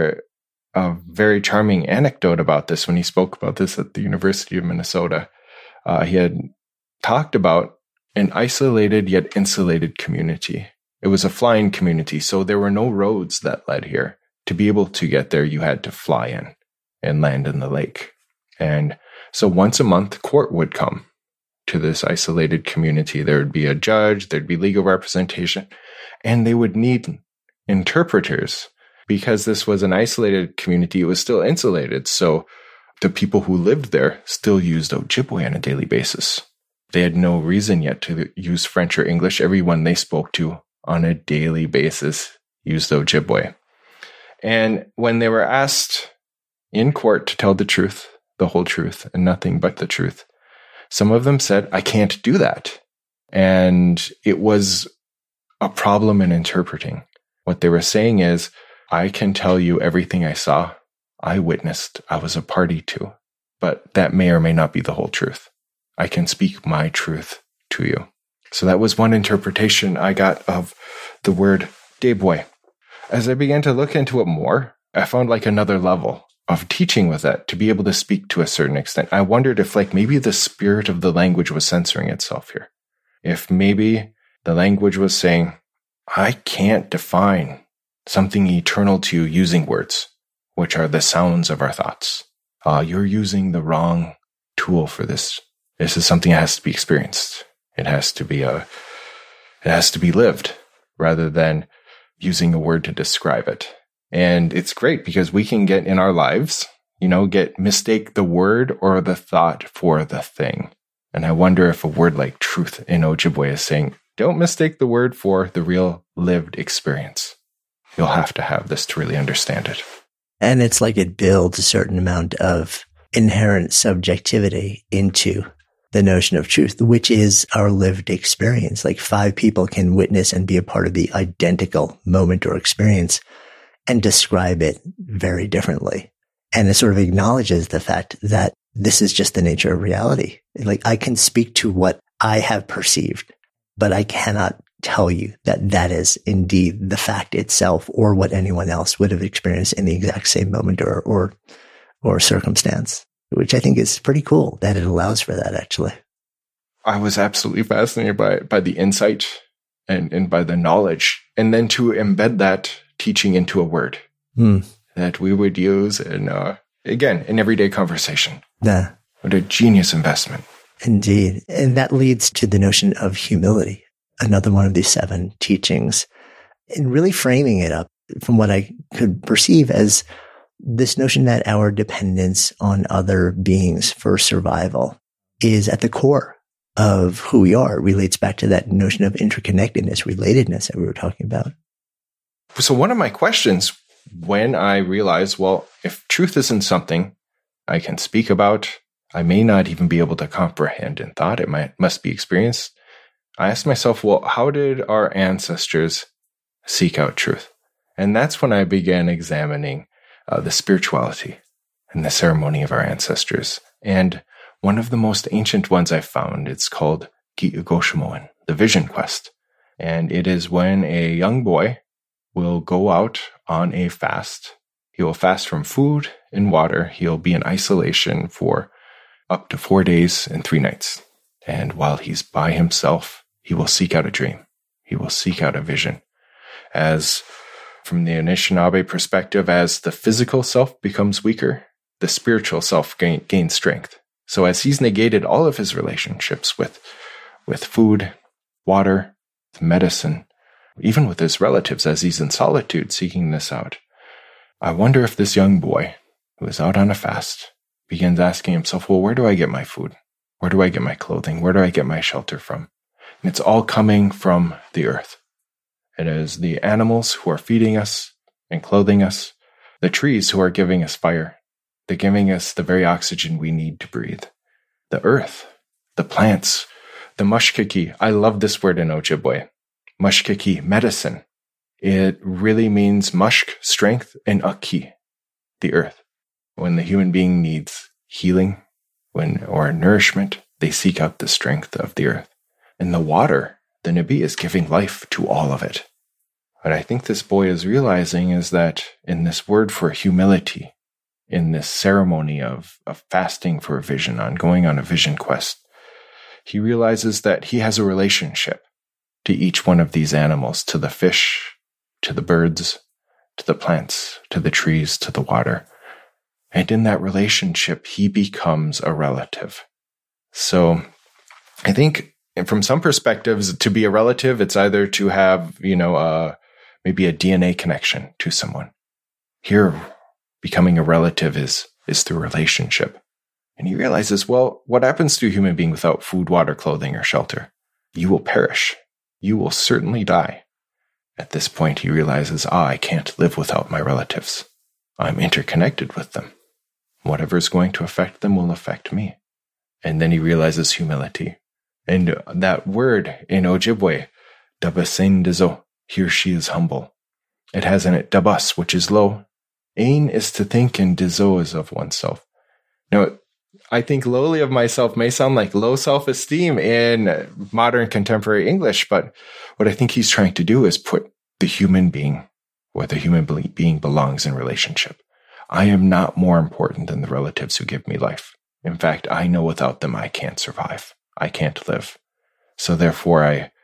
a very charming anecdote about this when he spoke about this at the University of Minnesota. He had talked about an isolated yet insulated community. It was a flying community, so there were no roads that led here. To be able to get there, you had to fly in and land in the lake. And so once a month, court would come to this isolated community. There would be a judge, there'd be legal representation, and they would need interpreters. Because this was an isolated community, it was still insulated. So the people who lived there still used Ojibwe on a daily basis. They had no reason yet to use French or English. Everyone they spoke to on a daily basis used Ojibwe. And when they were asked in court to tell the truth, the whole truth, and nothing but the truth, some of them said, I can't do that. And it was a problem in interpreting. What they were saying is, I can tell you everything I saw, I witnessed, I was a party to, but that may or may not be the whole truth. I can speak my truth to you. So that was one interpretation I got of the word Debwe. As I began to look into it more, I found another level of teaching with that to be able to speak to a certain extent. I wondered if maybe the spirit of the language was censoring itself here. If maybe the language was saying, I can't define something eternal to you using words, which are the sounds of our thoughts. You're using the wrong tool for this. This is something that has to be experienced. It has to be lived rather than using a word to describe it. And it's great because we can get in our lives, mistake the word or the thought for the thing. And I wonder if a word like truth in Ojibwe is saying, don't mistake the word for the real lived experience. You'll have to have this to really understand it. And it's like it builds a certain amount of inherent subjectivity into the notion of truth, which is our lived experience. 5 people can witness and be a part of the identical moment or experience and describe it very differently. And it sort of acknowledges the fact that this is just the nature of reality. I can speak to what I have perceived, but I cannot tell you that that is indeed the fact itself or what anyone else would have experienced in the exact same moment or circumstance, which I think is pretty cool that it allows for that, actually. I was absolutely fascinated by the insight and by the knowledge, and then to embed that teaching into a word that we would use in, again, in everyday conversation. Yeah. What a genius investment. Indeed. And that leads to the notion of humility, another one of these 7 teachings, and really framing it up from what I could perceive as this notion that our dependence on other beings for survival is at the core of who we are. It relates back to that notion of interconnectedness, relatedness that we were talking about. So one of my questions when I realized, well, if truth isn't something I can speak about, I may not even be able to comprehend in thought, it must be experienced. I asked myself, well, how did our ancestors seek out truth? And that's when I began examining the spirituality and the ceremony of our ancestors. And one of the most ancient ones I found, it's called Gi'ugoshimuin, the Vision Quest. And it is when a young boy will go out on a fast. He will fast from food and water. He'll be in isolation for up to 4 days and 3 nights. And while he's by himself, he will seek out a dream. He will seek out a vision. As from the Anishinaabe perspective, as the physical self becomes weaker, the spiritual self gains strength. So as he's negated all of his relationships with food, water, medicine, even with his relatives, as he's in solitude seeking this out, I wonder if this young boy who is out on a fast begins asking himself, well, where do I get my food? Where do I get my clothing? Where do I get my shelter from? And it's all coming from the earth. It is the animals who are feeding us and clothing us, the trees who are giving us fire. They're giving us the very oxygen we need to breathe. The earth, the plants, the mushkiki. I love this word in Ojibwe. Mushkiki, medicine. It really means mushk, strength, and aki, the earth. When the human being needs healing or nourishment, they seek out the strength of the earth. And the water, the Nabi, is giving life to all of it. What I think this boy is realizing is that in this word for humility, in this ceremony of fasting for a vision, on going on a vision quest, he realizes that he has a relationship to each one of these animals, to the fish, to the birds, to the plants, to the trees, to the water. And in that relationship, he becomes a relative. So I think from some perspectives, to be a relative, it's either to have, maybe a DNA connection to someone. Here, becoming a relative is through relationship. And he realizes, well, what happens to a human being without food, water, clothing, or shelter? You will perish. You will certainly die. At this point, he realizes, I can't live without my relatives. I'm interconnected with them. Whatever is going to affect them will affect me. And then he realizes humility. And that word in Ojibwe, dabasin dezo, here she is humble. It has in it dabas, which is low. Ain is to think, and dezo is of oneself. Now, I think lowly of myself may sound like low self-esteem in modern contemporary English, but what I think he's trying to do is put the human being where the human being belongs in relationship. I am not more important than the relatives who give me life. In fact, I know without them I can't survive. I can't live. So therefore,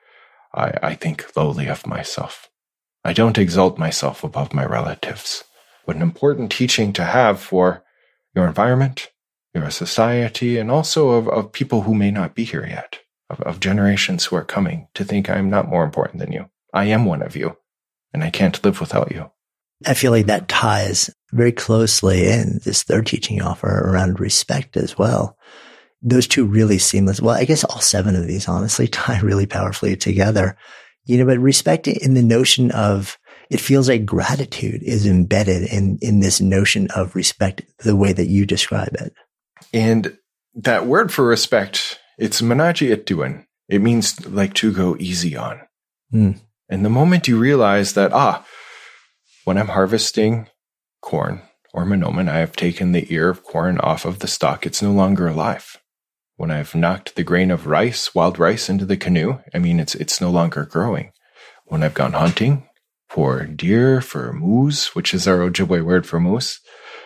I think lowly of myself. I don't exalt myself above my relatives. What an important teaching to have for your environment, your society, and also of people who may not be here yet, of generations who are coming, to think I am not more important than you. I am one of you, and I can't live without you. I feel like that ties very closely in this third teaching you offer around respect as well. Those two really seamless. Well, I guess all 7 of these honestly tie really powerfully together. But respect in the notion of, it feels like gratitude is embedded in this notion of respect, the way that you describe it. And that word for respect, it's manaji ituan. It means like to go easy on. And the moment you realize that, when I'm harvesting corn or monoman, I have taken the ear of corn off of the stalk, it's no longer alive. When I've knocked the grain of rice, wild rice, into the canoe, it's no longer growing. When I've gone hunting for deer, for moose, which is our Ojibwe word for moose,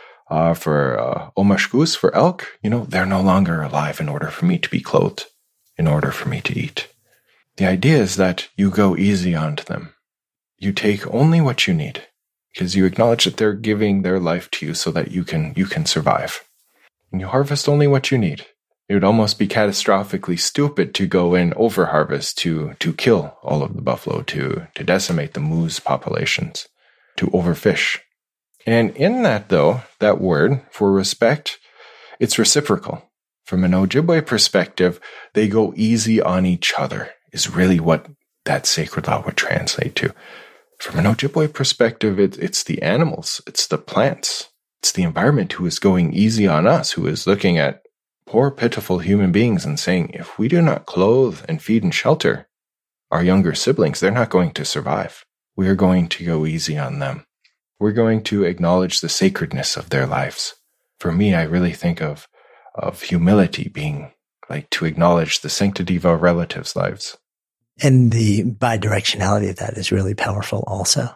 for omashkus, for elk, they're no longer alive in order for me to be clothed in order for me to eat. The idea is that you go easy onto them. You take only what you need, because you acknowledge that they're giving their life to you so that you can survive. And you harvest only what you need. It would almost be catastrophically stupid to go in over-harvest, to kill all of the buffalo, to decimate the moose populations, to overfish. And in that, though, that word for respect, it's reciprocal. From an Ojibwe perspective, they go easy on each other, is really what that sacred law would translate to. From an Ojibwe perspective, it's the animals, it's the plants, it's the environment who is going easy on us, who is looking at poor, pitiful human beings and saying, if we do not clothe and feed and shelter our younger siblings, they're not going to survive. We are going to go easy on them. We're going to acknowledge the sacredness of their lives. For me, I really think of humility being like to acknowledge the sanctity of our relatives' lives. And the bidirectionality of that is really powerful also.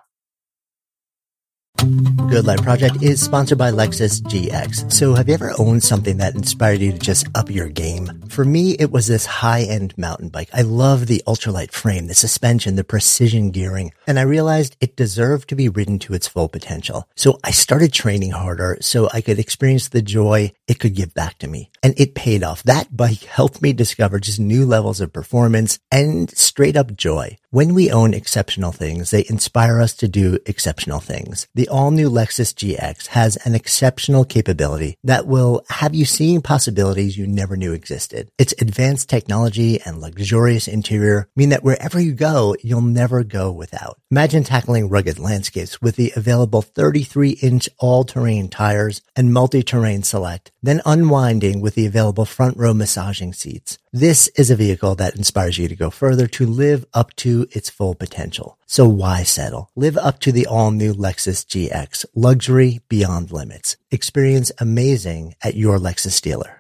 Good Life Project is sponsored by Lexus GX. So have you ever owned something that inspired you to just up your game? For me, it was this high-end mountain bike. I love the ultralight frame, the suspension, the precision gearing, and I realized it deserved to be ridden to its full potential. So I started training harder so I could experience the joy it could give back to me. And it paid off. That bike helped me discover just new levels of performance and straight up joy. When we own exceptional things, they inspire us to do exceptional things. The all-new Lexus GX has an exceptional capability that will have you seeing possibilities you never knew existed. Its advanced technology and luxurious interior mean that wherever you go, you'll never go without. Imagine tackling rugged landscapes with the available 33-inch all-terrain tires and multi-terrain select, then unwinding with the available front-row massaging seats. This is a vehicle that inspires you to go further, to live up to its full potential. So why settle? Live up to the all-new Lexus GX. Luxury beyond limits. Experience amazing at your Lexus dealer.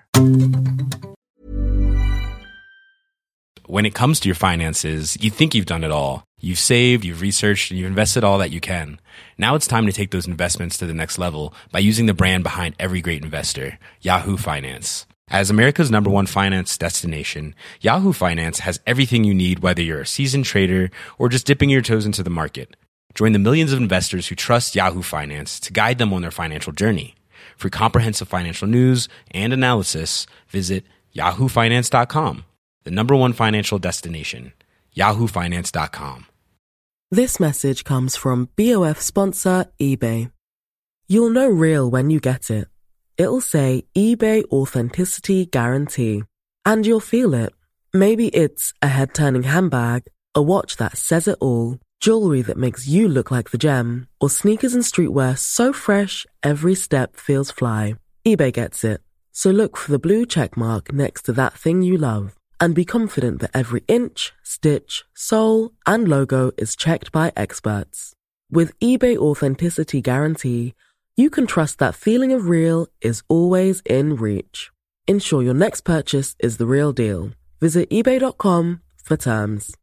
When it comes to your finances, you think you've done it all. You've saved, you've researched, and you've invested all that you can. Now it's time to take those investments to the next level by using the brand behind every great investor, Yahoo Finance. As America's #1 finance destination, Yahoo Finance has everything you need, whether you're a seasoned trader or just dipping your toes into the market. Join the millions of investors who trust Yahoo Finance to guide them on their financial journey. For comprehensive financial news and analysis, visit yahoofinance.com, the #1 financial destination, yahoofinance.com. This message comes from BOF sponsor eBay. You'll know real when you get it. It'll say eBay Authenticity Guarantee. And you'll feel it. Maybe it's a head-turning handbag, a watch that says it all, jewelry that makes you look like the gem, or sneakers and streetwear so fresh every step feels fly. eBay gets it. So look for the blue check mark next to that thing you love. And be confident that every inch, stitch, sole, and logo is checked by experts. With eBay Authenticity Guarantee, you can trust that feeling of real is always in reach. Ensure your next purchase is the real deal. Visit ebay.com for terms.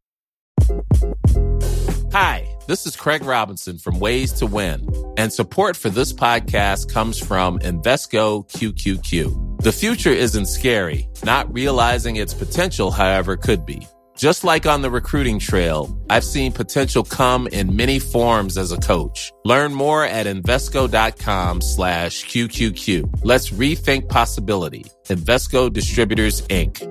Hi, this is Craig Robinson from Ways to Win, and support for this podcast comes from Invesco QQQ. The future isn't scary. Not realizing its potential, however, could be. Just like on the recruiting trail, I've seen potential come in many forms as a coach. Learn more at Invesco.com/QQQ. Let's rethink possibility. Invesco Distributors, Inc.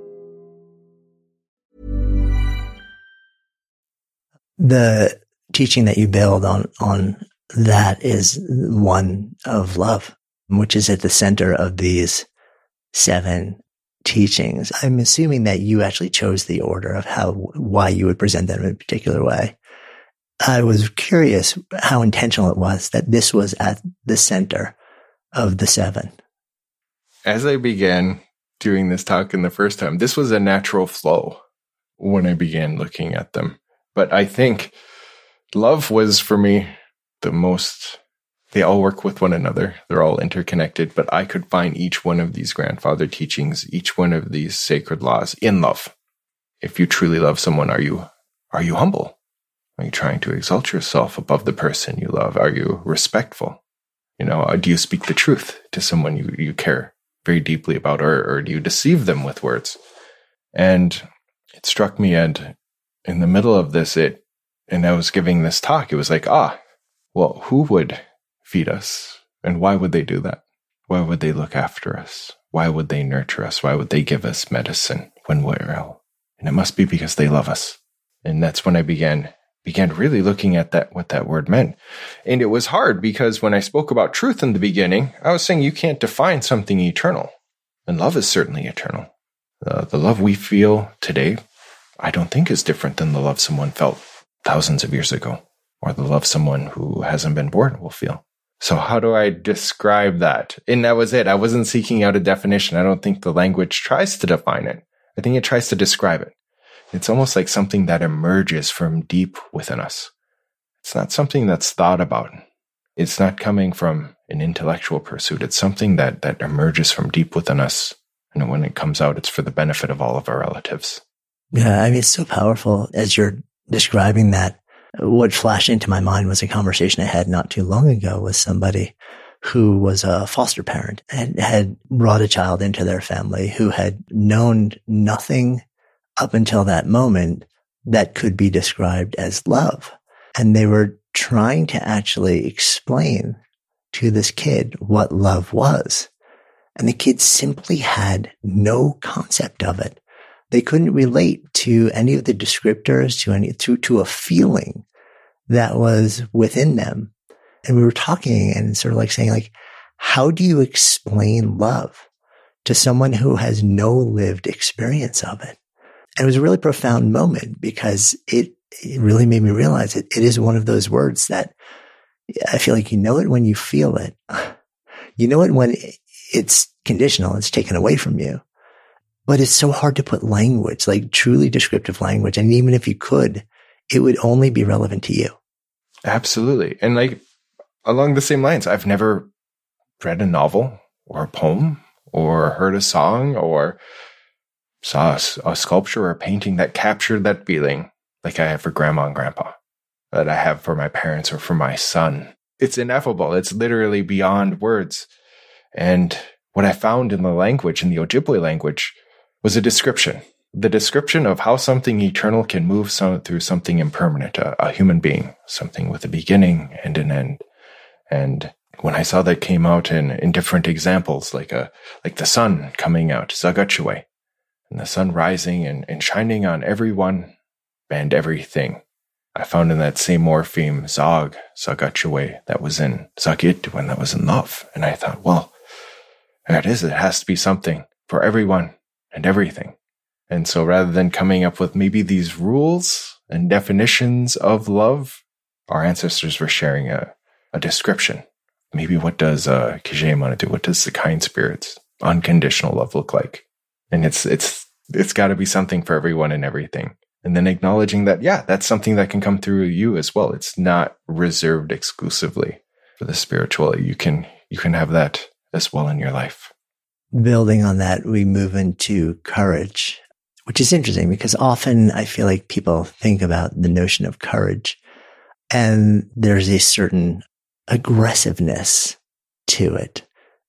The teaching that you build on that is one of love, which is at the center of these 7 teachings. I'm assuming that you actually chose the order of why you would present them in a particular way. I was curious how intentional it was that this was at the center of the 7. As I began doing this talk in the first time, this was a natural flow when I began looking at them. But I think love was, for me, the most. They all work with one another. They're all interconnected, but I could find each one of these grandfather teachings, each one of these sacred laws in love. If you truly love someone, are you humble? Are you trying to exalt yourself above the person you love? Are you respectful? Do you speak the truth to someone you care very deeply about, or do you deceive them with words? And it struck me, and in the middle of this, and I was giving this talk, it was like, well, who would feed us? And why would they do that? Why would they look after us? Why would they nurture us? Why would they give us medicine when we're ill? And it must be because they love us. And that's when I began really looking at what that word meant. And it was hard because when I spoke about truth in the beginning, I was saying you can't define something eternal. And love is certainly eternal. The love we feel today, I don't think is different than the love someone felt thousands of years ago, or the love someone who hasn't been born will feel. So how do I describe that? And that was it. I wasn't seeking out a definition. I don't think the language tries to define it. I think it tries to describe it. It's almost like something that emerges from deep within us. It's not something that's thought about. It's not coming from an intellectual pursuit. It's something that emerges from deep within us. And when it comes out, it's for the benefit of all of our relatives. Yeah, I mean, it's so powerful. As you're describing that, what flashed into my mind was a conversation I had not too long ago with somebody who was a foster parent and had brought a child into their family who had known nothing up until that moment that could be described as love. And they were trying to actually explain to this kid what love was. And the kid simply had no concept of it. They couldn't relate to any of the descriptors, to a feeling that was within them. And we were talking and sort of like saying, like, how do you explain love to someone who has no lived experience of it? And it was a really profound moment because it really made me realize it is one of those words that I feel like you know it when you feel it. You know it when it's conditional, it's taken away from you. But it's so hard to put language, like truly descriptive language. And even if you could, it would only be relevant to you. Absolutely. And like along the same lines, I've never read a novel or a poem or heard a song or saw a sculpture or a painting that captured that feeling like I have for grandma and grandpa, that I have for my parents or for my son. It's ineffable. It's literally beyond words. And what I found in the language, in the Ojibwe language, was a description. The description of how something eternal can move through something impermanent, a human being, something with a beginning and an end. And when I saw that came out in different examples, like the sun coming out, Zagachuwe, and the sun rising and shining on everyone and everything, I found in that same morpheme, Zagachuwe, that was in Zagit when that was in love. And I thought, well, there it is. It has to be something for everyone and everything. And so rather than coming up with maybe these rules and definitions of love, our ancestors were sharing a description. Maybe what does Kijemana do? What does the kind spirit's unconditional love look like? And it's got to be something for everyone and everything. And then acknowledging that, yeah, that's something that can come through you as well. It's not reserved exclusively for the spiritual. You can have that as well in your life. Building on that, we move into courage, which is interesting because often I feel like people think about the notion of courage and there's a certain aggressiveness to it.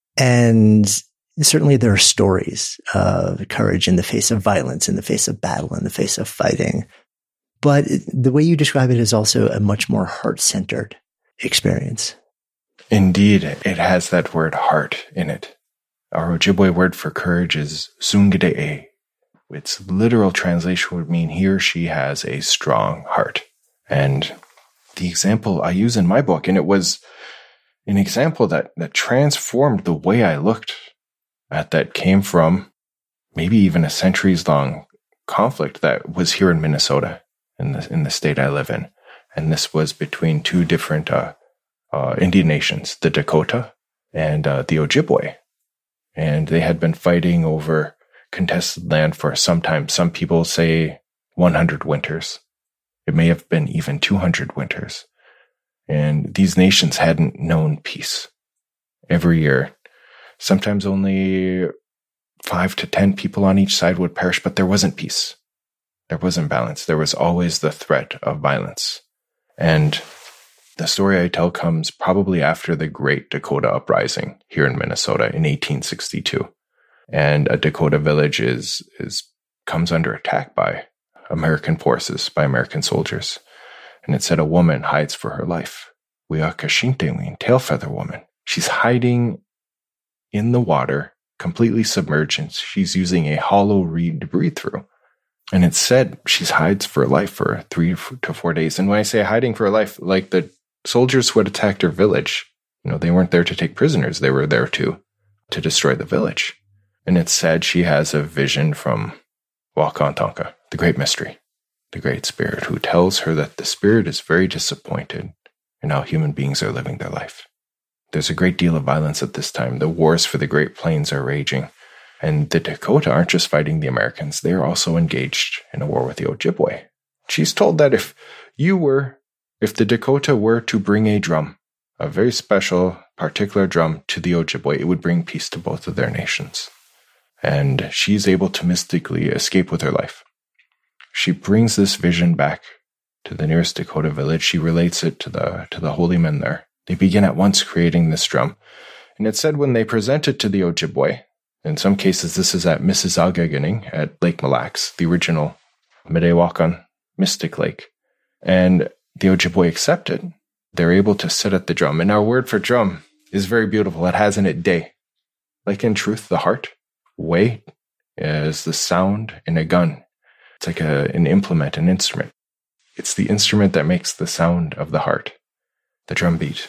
And certainly there are stories of courage in the face of violence, in the face of battle, in the face of fighting. But the way you describe it is also a much more heart-centered experience. Indeed, it has that word heart in it. Our Ojibwe word for courage is Sungide'e. Its literal translation would mean he or she has a strong heart. And the example I use in my book, and it was an example that transformed the way I looked at that, came from maybe even a centuries-long conflict that was here in Minnesota, in the state I live in. And this was between two different Indian nations, the Dakota and the Ojibwe. And they had been fighting over contested land for some time. Some people say 100 winters. It may have been even 200 winters. And these nations hadn't known peace. Every year, sometimes only 5 to 10 people on each side would perish, but there wasn't peace. There wasn't balance. There was always the threat of violence. And the story I tell comes probably after the Great Dakota Uprising here in Minnesota in 1862. And a Dakota village is comes under attack by American forces, by American soldiers. And it said a woman hides for her life. Wiakashintewin, tail feather woman. She's hiding in the water, completely submerged, and she's using a hollow reed to breathe through. And it said she hides for her life for 3 to 4 days. And when I say hiding for her life, like the soldiers who had attacked her village, they weren't there to take prisoners. They were there to destroy the village. And it said she has a vision from Wakantanka, the great mystery, the great spirit, who tells her that the spirit is very disappointed in how human beings are living their life. There's a great deal of violence at this time. The wars for the Great Plains are raging. And the Dakota aren't just fighting the Americans. They are also engaged in a war with the Ojibwe. She's told that if the Dakota were to bring a drum, a very special, particular drum to the Ojibwe, it would bring peace to both of their nations. And she's able to mystically escape with her life. She brings this vision back to the nearest Dakota village. She relates it to the holy men there. They begin at once creating this drum. And it said when they present it to the Ojibwe, in some cases this is at Mississauga at Lake Mille Lacs, the original Midewakan mystic lake. And the Ojibwe accept it. They're able to sit at the drum. And our word for drum is very beautiful. It has in it day. Like in truth, the heart. Way is the sound in a gun. It's like an implement, an instrument. It's the instrument that makes the sound of the heart, the drum beat.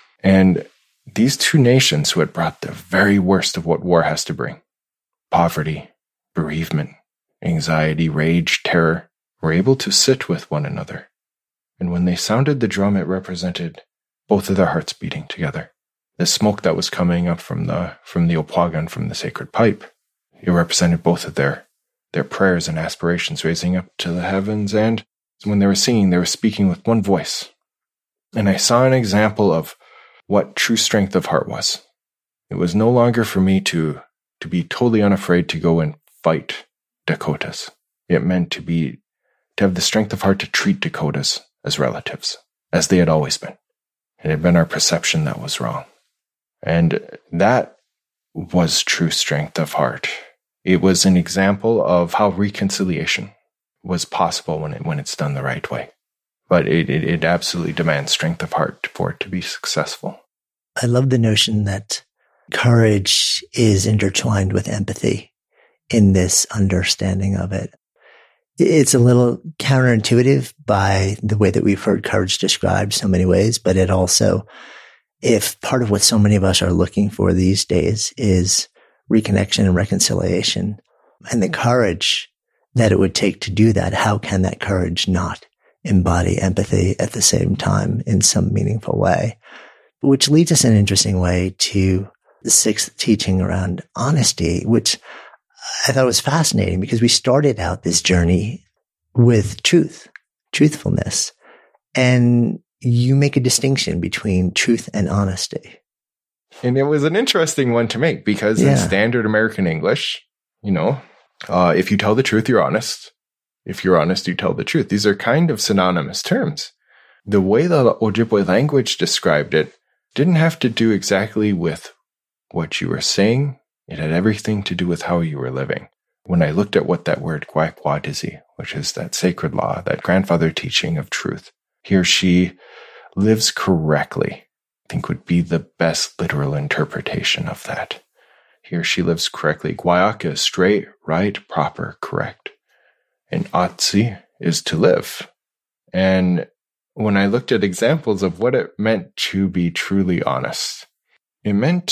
And these two nations who had brought the very worst of what war has to bring, poverty, bereavement, anxiety, rage, terror, were able to sit with one another. And when they sounded the drum, it represented both of their hearts beating together. The smoke that was coming up from the Opwagan, from the sacred pipe, it represented both of their prayers and aspirations raising up to the heavens. And when they were singing, they were speaking with one voice. And I saw an example of what true strength of heart was. It was no longer for me to be totally unafraid to go and fight Dakotas. It meant to have the strength of heart to treat Dakotas as relatives, as they had always been. It had been our perception that was wrong. And that was true strength of heart. It was an example of how reconciliation was possible when it's done the right way. But it absolutely demands strength of heart for it to be successful. I love the notion that courage is intertwined with empathy in this understanding of it. It's a little counterintuitive by the way that we've heard courage described so many ways, but it also, if part of what so many of us are looking for these days is reconnection and reconciliation, and the courage that it would take to do that, how can that courage not embody empathy at the same time in some meaningful way? Which leads us in an interesting way to the sixth teaching around honesty, which I thought was fascinating because we started out this journey with truthfulness, and you make a distinction between truth and honesty. And it was an interesting one to make because in standard American English, if you tell the truth, you're honest. If you're honest, you tell the truth. These are kind of synonymous terms. The way the Ojibwe language described it didn't have to do exactly with what you were saying. It had everything to do with how you were living. When I looked at what that word Gwakwadisi, which is that sacred law, that grandfather teaching of truth, he or she lives correctly, I think would be the best literal interpretation of that. He or she lives correctly. Gwayaka is straight, right, proper, correct. And Atsi is to live. And when I looked at examples of what it meant to be truly honest, it meant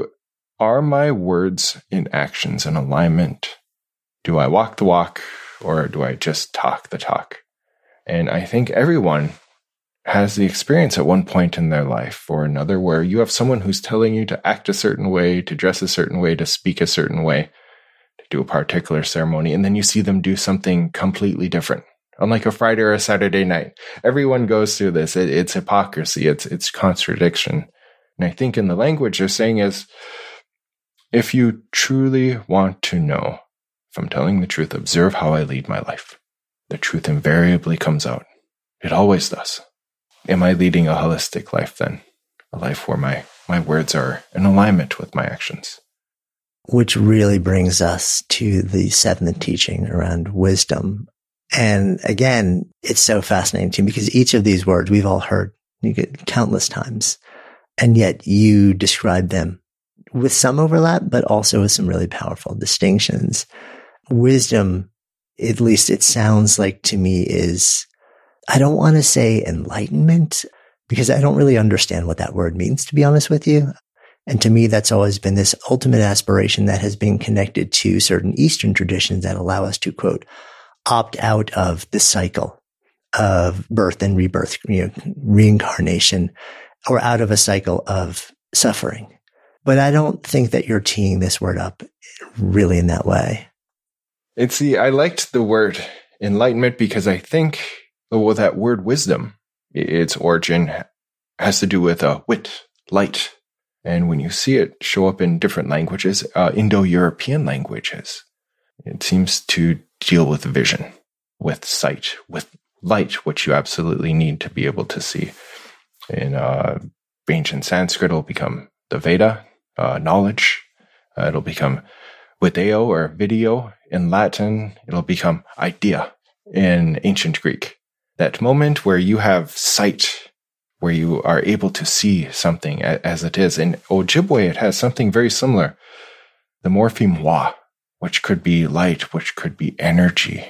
are my words and actions in alignment? Do I walk the walk or do I just talk the talk? And I think everyone has the experience at one point in their life or another where you have someone who's telling you to act a certain way, to dress a certain way, to speak a certain way, to do a particular ceremony, and then you see them do something completely different. On like a Friday or a Saturday night. Everyone goes through this. It's hypocrisy. It's contradiction. And I think in the language they're saying is, if you truly want to know if I'm telling the truth, observe how I lead my life. The truth invariably comes out. It always does. Am I leading a holistic life then? A life where my words are in alignment with my actions? which really brings us to the seventh teaching around wisdom. And again, it's so fascinating to me because each of these words we've all heard countless times, and yet you describe them with some overlap, but also with some really powerful distinctions. Wisdom, at least it sounds like to me, is, I don't want to say enlightenment because I don't really understand what that word means, to be honest with you. And to me, that's always been this ultimate aspiration that has been connected to certain Eastern traditions that allow us to, quote, opt out of the cycle of birth and rebirth, reincarnation, or out of a cycle of suffering. But I don't think that you're teeing this word up really in that way. I liked the word enlightenment because I think, that word wisdom, its origin has to do with wit, light. And when you see it show up in different languages, Indo-European languages, it seems to deal with vision, with sight, with light, which you absolutely need to be able to see. In ancient Sanskrit, it'll become the Veda, knowledge. It'll become video or video. In Latin, it'll become idea. In ancient Greek, that moment where you have sight, where you are able to see something as it is. In Ojibwe, it has something very similar. The morpheme wa, which could be light, which could be energy.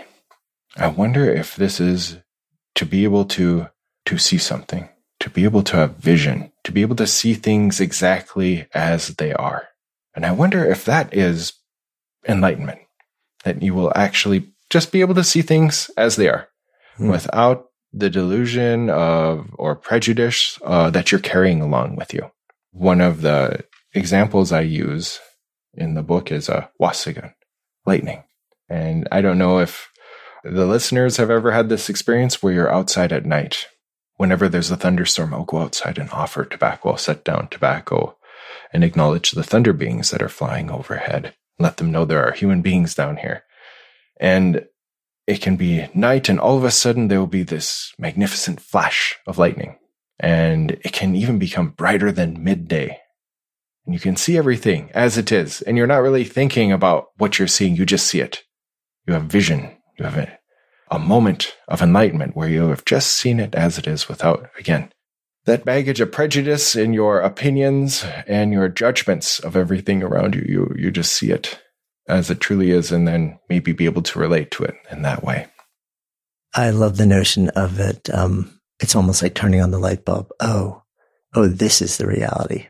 I wonder if this is to be able to see something, to be able to have vision, to be able to see things exactly as they are. And I wonder if that is enlightenment, that you will actually just be able to see things as they are, without the delusion or prejudice that you're carrying along with you. One of the examples I use in the book is wasigun, lightning. And I don't know if the listeners have ever had this experience where you're outside at night. Whenever there's a thunderstorm, I'll go outside and offer tobacco. I'll set down tobacco and acknowledge the thunder beings that are flying overhead. Let them know there are human beings down here. And it can be night, and all of a sudden there will be this magnificent flash of lightning. And it can even become brighter than midday. And you can see everything as it is. And you're not really thinking about what you're seeing. You just see it. You have vision. You have a moment of enlightenment where you have just seen it as it is without, again, that baggage of prejudice in your opinions and your judgments of everything around you. You just see it as it truly is, and then maybe be able to relate to it in that way. I love the notion of it. It's almost like turning on the light bulb. Oh, this is the reality.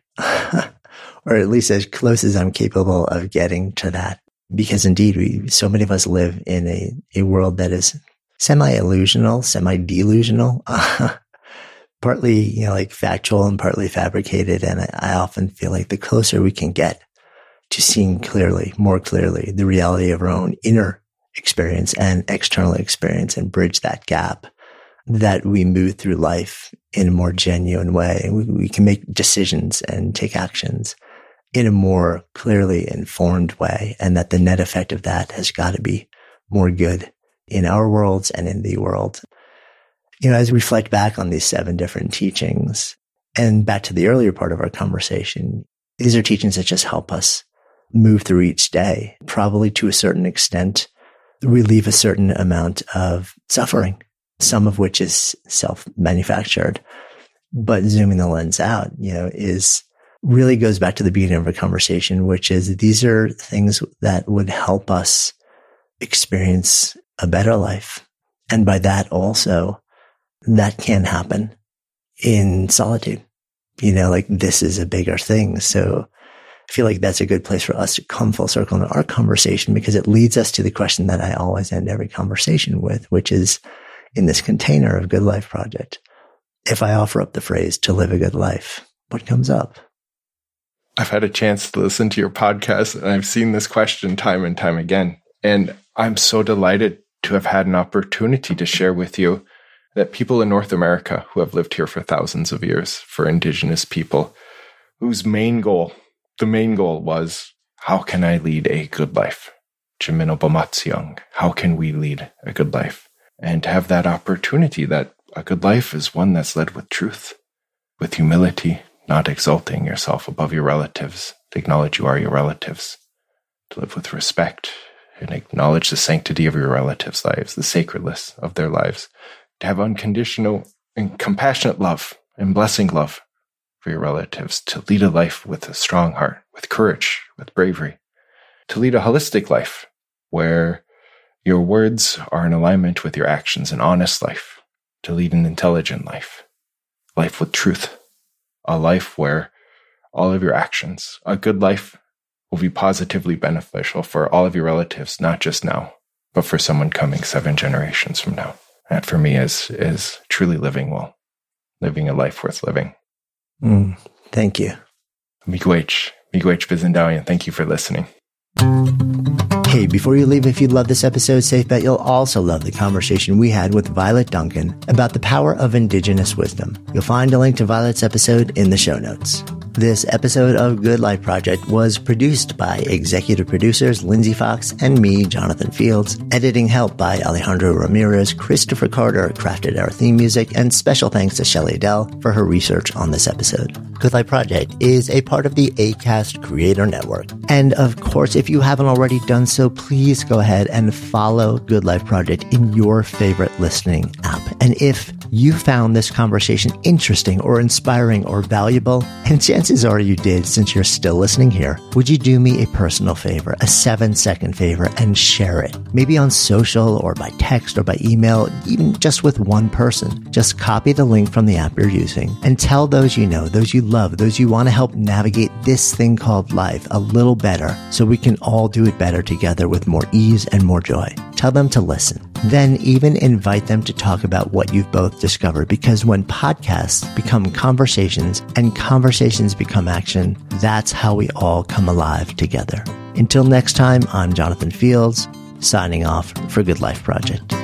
Or at least as close as I'm capable of getting to that. Because indeed, so many of us live in a world that is semi-illusional, semi-delusional, partly, like factual and partly fabricated. And I often feel like the closer we can get to seeing clearly, more clearly, the reality of our own inner experience and external experience and bridge that gap, that we move through life in a more genuine way. We can make decisions and take actions in a more clearly informed way, and that the net effect of that has got to be more good in our worlds and in the world. As we reflect back on these 7 different teachings and back to the earlier part of our conversation, these are teachings that just help us move through each day, probably to a certain extent, relieve a certain amount of suffering, some of which is self-manufactured. But zooming the lens out, is really goes back to the beginning of our conversation, which is these are things that would help us experience a better life. And by that also, that can happen in solitude. This is a bigger thing. So I feel like that's a good place for us to come full circle into our conversation, because it leads us to the question that I always end every conversation with, which is, in this container of Good Life Project, if I offer up the phrase to live a good life, what comes up? I've had a chance to listen to your podcast, and I've seen this question time and time again. And I'm so delighted to have had an opportunity to share with you that people in North America who have lived here for thousands of years, for Indigenous people, whose the main goal was, how can I lead a good life? Jiminobomatsiang, how can we lead a good life? And to have that opportunity, that a good life is one that's led with truth, with humility, not exalting yourself above your relatives, to acknowledge you are your relatives, to live with respect, and acknowledge the sanctity of your relatives' lives, the sacredness of their lives, to have unconditional and compassionate love and blessing love for your relatives, to lead a life with a strong heart, with courage, with bravery, to lead a holistic life where your words are in alignment with your actions, an honest life, to lead an intelligent life, life with truth, a life where all of your actions, a good life, will be positively beneficial for all of your relatives, not just now, but for someone coming 7 generations from now. That for me is truly living well, living a life worth living. Thank you. Miigwech Bizendawian. Thank you for listening. Hey, before you leave, if you love this episode, safe bet you'll also love the conversation we had with Violet Duncan about the power of indigenous wisdom. You'll find a link to Violet's episode in the show notes. This episode of Good Life Project was produced by executive producers Lindsay Fox and me, Jonathan Fields. Editing help by Alejandro Ramirez. Christopher Carter crafted our theme music, and special thanks to Shelley Adele for her research on this episode. Good Life Project is a part of the Acast Creator Network. And of course, if you haven't already done so, please go ahead and follow Good Life Project in your favorite listening app. And if you found this conversation interesting or inspiring or valuable, and chances are you did since you're still listening here, would you do me a personal favor, a 7-second favor, and share it? Maybe on social or by text or by email, even just with one person. Just copy the link from the app you're using and tell those you know, those you love, those you want to help navigate this thing called life a little better, so we can all do it better together with more ease and more joy. Tell them to listen. Then even invite them to talk about what you've both discovered, because when podcasts become conversations and conversations become action, that's how we all come alive together. Until next time, I'm Jonathan Fields, signing off for Good Life Project.